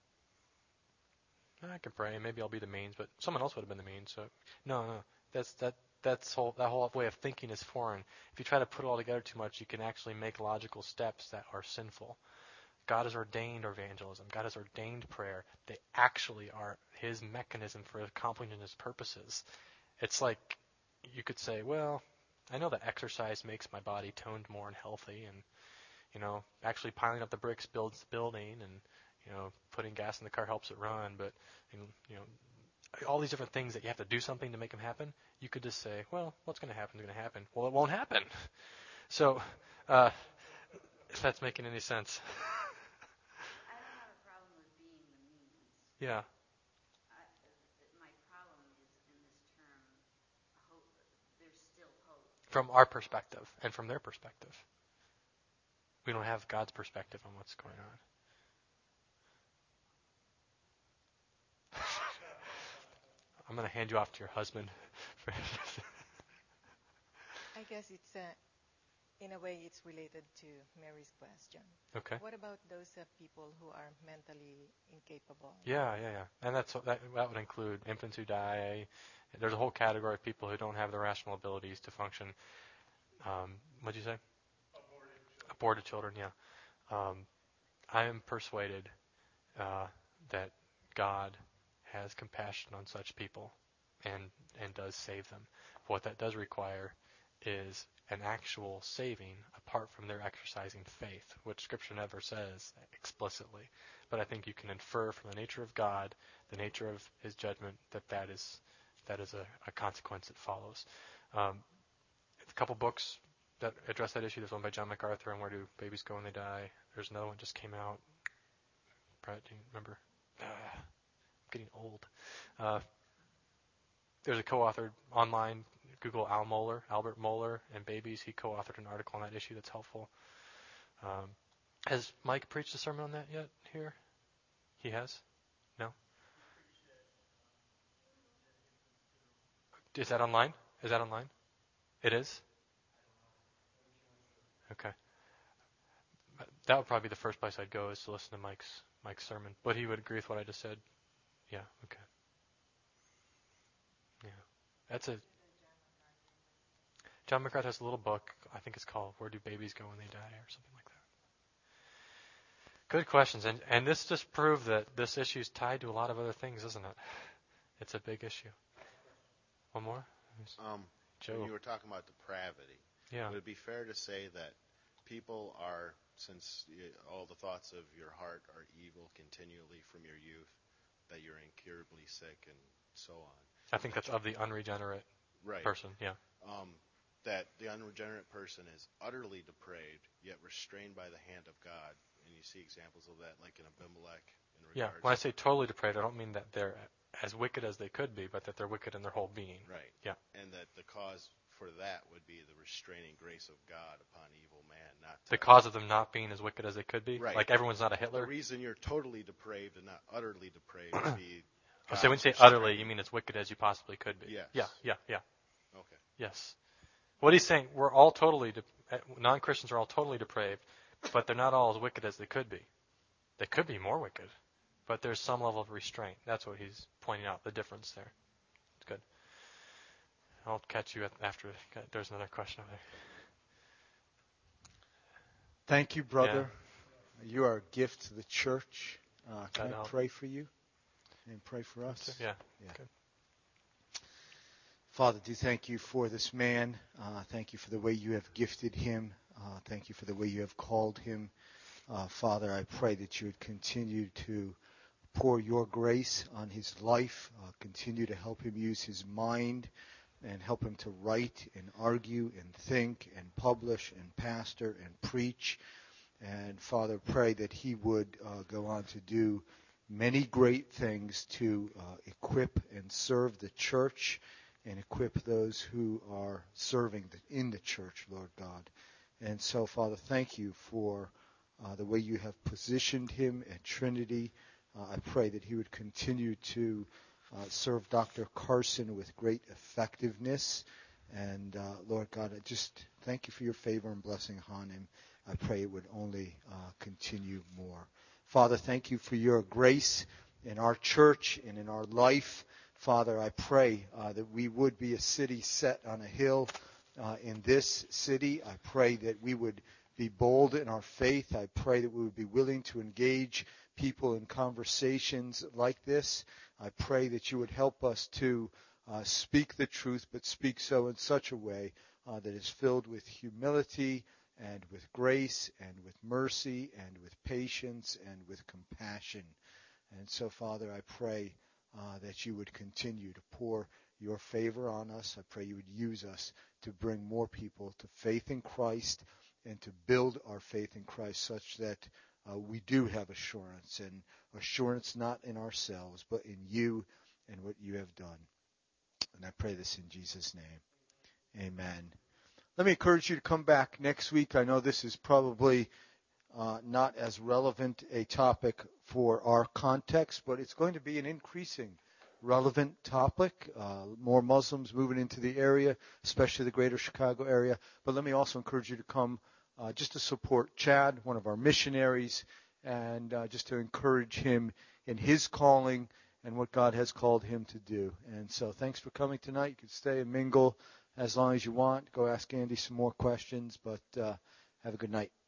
I can pray, maybe I'll be the means, but someone else would have been the means. So no, that whole way of thinking is foreign. If you try to put it all together too much, you can actually make logical steps that are sinful. God has ordained evangelism. God has ordained prayer. They actually are His mechanism for accomplishing His purposes. It's like you could say, well, I know that exercise makes my body toned more and healthy, and actually piling up the bricks builds the building, and putting gas in the car helps it run. But all these different things that you have to do something to make them happen. You could just say, well, what's going to happen is going to happen. Well, it won't happen. So, if that's making any sense. I don't have a problem with being the means. Yeah. My problem is in this term, hope. There's still hope. From our perspective and from their perspective. We don't have God's perspective on what's going on. I'm going to hand you off to your husband. I guess it's in a way it's related to Mary's question. Okay. What about those people who are mentally incapable? Yeah. And that would include infants who die. There's a whole category of people who don't have the rational abilities to function. What'd you say? Aborted children, yeah. I am persuaded that God has compassion on such people and does save them. What that does require is an actual saving apart from their exercising faith, which Scripture never says explicitly. But I think you can infer from the nature of God, the nature of His judgment, that is a consequence that follows. A couple books that address that issue. There's one by John MacArthur on Where Do Babies Go When They Die. There's another one just came out. Brett, do you remember? I'm getting old. There's a co-authored online. Google Albert Mohler, and babies. He co-authored an article on that issue that's helpful. Has Mike preached a sermon on that yet here? He has? No? Is that online? Is that online? It is? Okay. That would probably be the first place I'd go, is to listen to Mike's sermon. But he would agree with what I just said? Yeah, okay. Yeah. That's a... John MacArthur has a little book, I think it's called Where Do Babies Go When They Die, or something like that. Good questions. And this just proved that this issue is tied to a lot of other things, isn't it? It's a big issue. One more? Joe. When you were talking about depravity, would it be fair to say that people are, since all the thoughts of your heart are evil continually from your youth, that you're incurably sick and so on? I think that's of the unregenerate person, yeah. That the unregenerate person is utterly depraved, yet restrained by the hand of God. And you see examples of that, like in Abimelech. Yeah, when I say totally depraved, I don't mean that they're as wicked as they could be, but that they're wicked in their whole being. Right. Yeah. And that the cause for that would be the restraining grace of God upon evil man. Not the cause of them not being as wicked as they could be? Right. Like everyone's not a Hitler? The reason you're totally depraved and not utterly depraved would be... So when you say utterly, you mean as wicked as you possibly could be? Yes. Yeah. Okay. Yes. What he's saying, we're all totally, non-Christians are all totally depraved, but they're not all as wicked as they could be. They could be more wicked, but there's some level of restraint. That's what he's pointing out, the difference there. It's good. I'll catch you after. There's another question over there. Thank you, brother. Yeah. You are a gift to the church. Can I pray for you and pray for us? Yeah. Good. Father, do thank you for this man. Thank you for the way you have gifted him. Thank you for the way you have called him. Father, I pray that you would continue to pour your grace on his life, continue to help him use his mind, and help him to write and argue and think and publish and pastor and preach. And Father, pray that he would go on to do many great things to equip and serve the church and equip those who are serving in the church, Lord God. And so, Father, thank you for the way you have positioned him at Trinity. I pray that he would continue to serve Dr. Carson with great effectiveness. And, Lord God, I just thank you for your favor and blessing upon him. I pray it would only continue more. Father, thank you for your grace in our church and in our life. Father, I pray that we would be a city set on a hill in this city. I pray that we would be bold in our faith. I pray that we would be willing to engage people in conversations like this. I pray that you would help us to speak the truth, but speak so in such a way that is filled with humility and with grace and with mercy and with patience and with compassion. And so, Father, I pray that you would continue to pour your favor on us. I pray you would use us to bring more people to faith in Christ and to build our faith in Christ such that we do have assurance, and assurance not in ourselves, but in you and what you have done. And I pray this in Jesus' name. Amen. Let me encourage you to come back next week. I know this is probably not as relevant a topic for our context, but it's going to be an increasing relevant topic. More Muslims moving into the area, especially the greater Chicago area. But let me also encourage you to come just to support Chad, one of our missionaries, and just to encourage him in his calling and what God has called him to do. And so thanks for coming tonight. You can stay and mingle. as long as you want. Go ask Andy some more questions, but have a good night.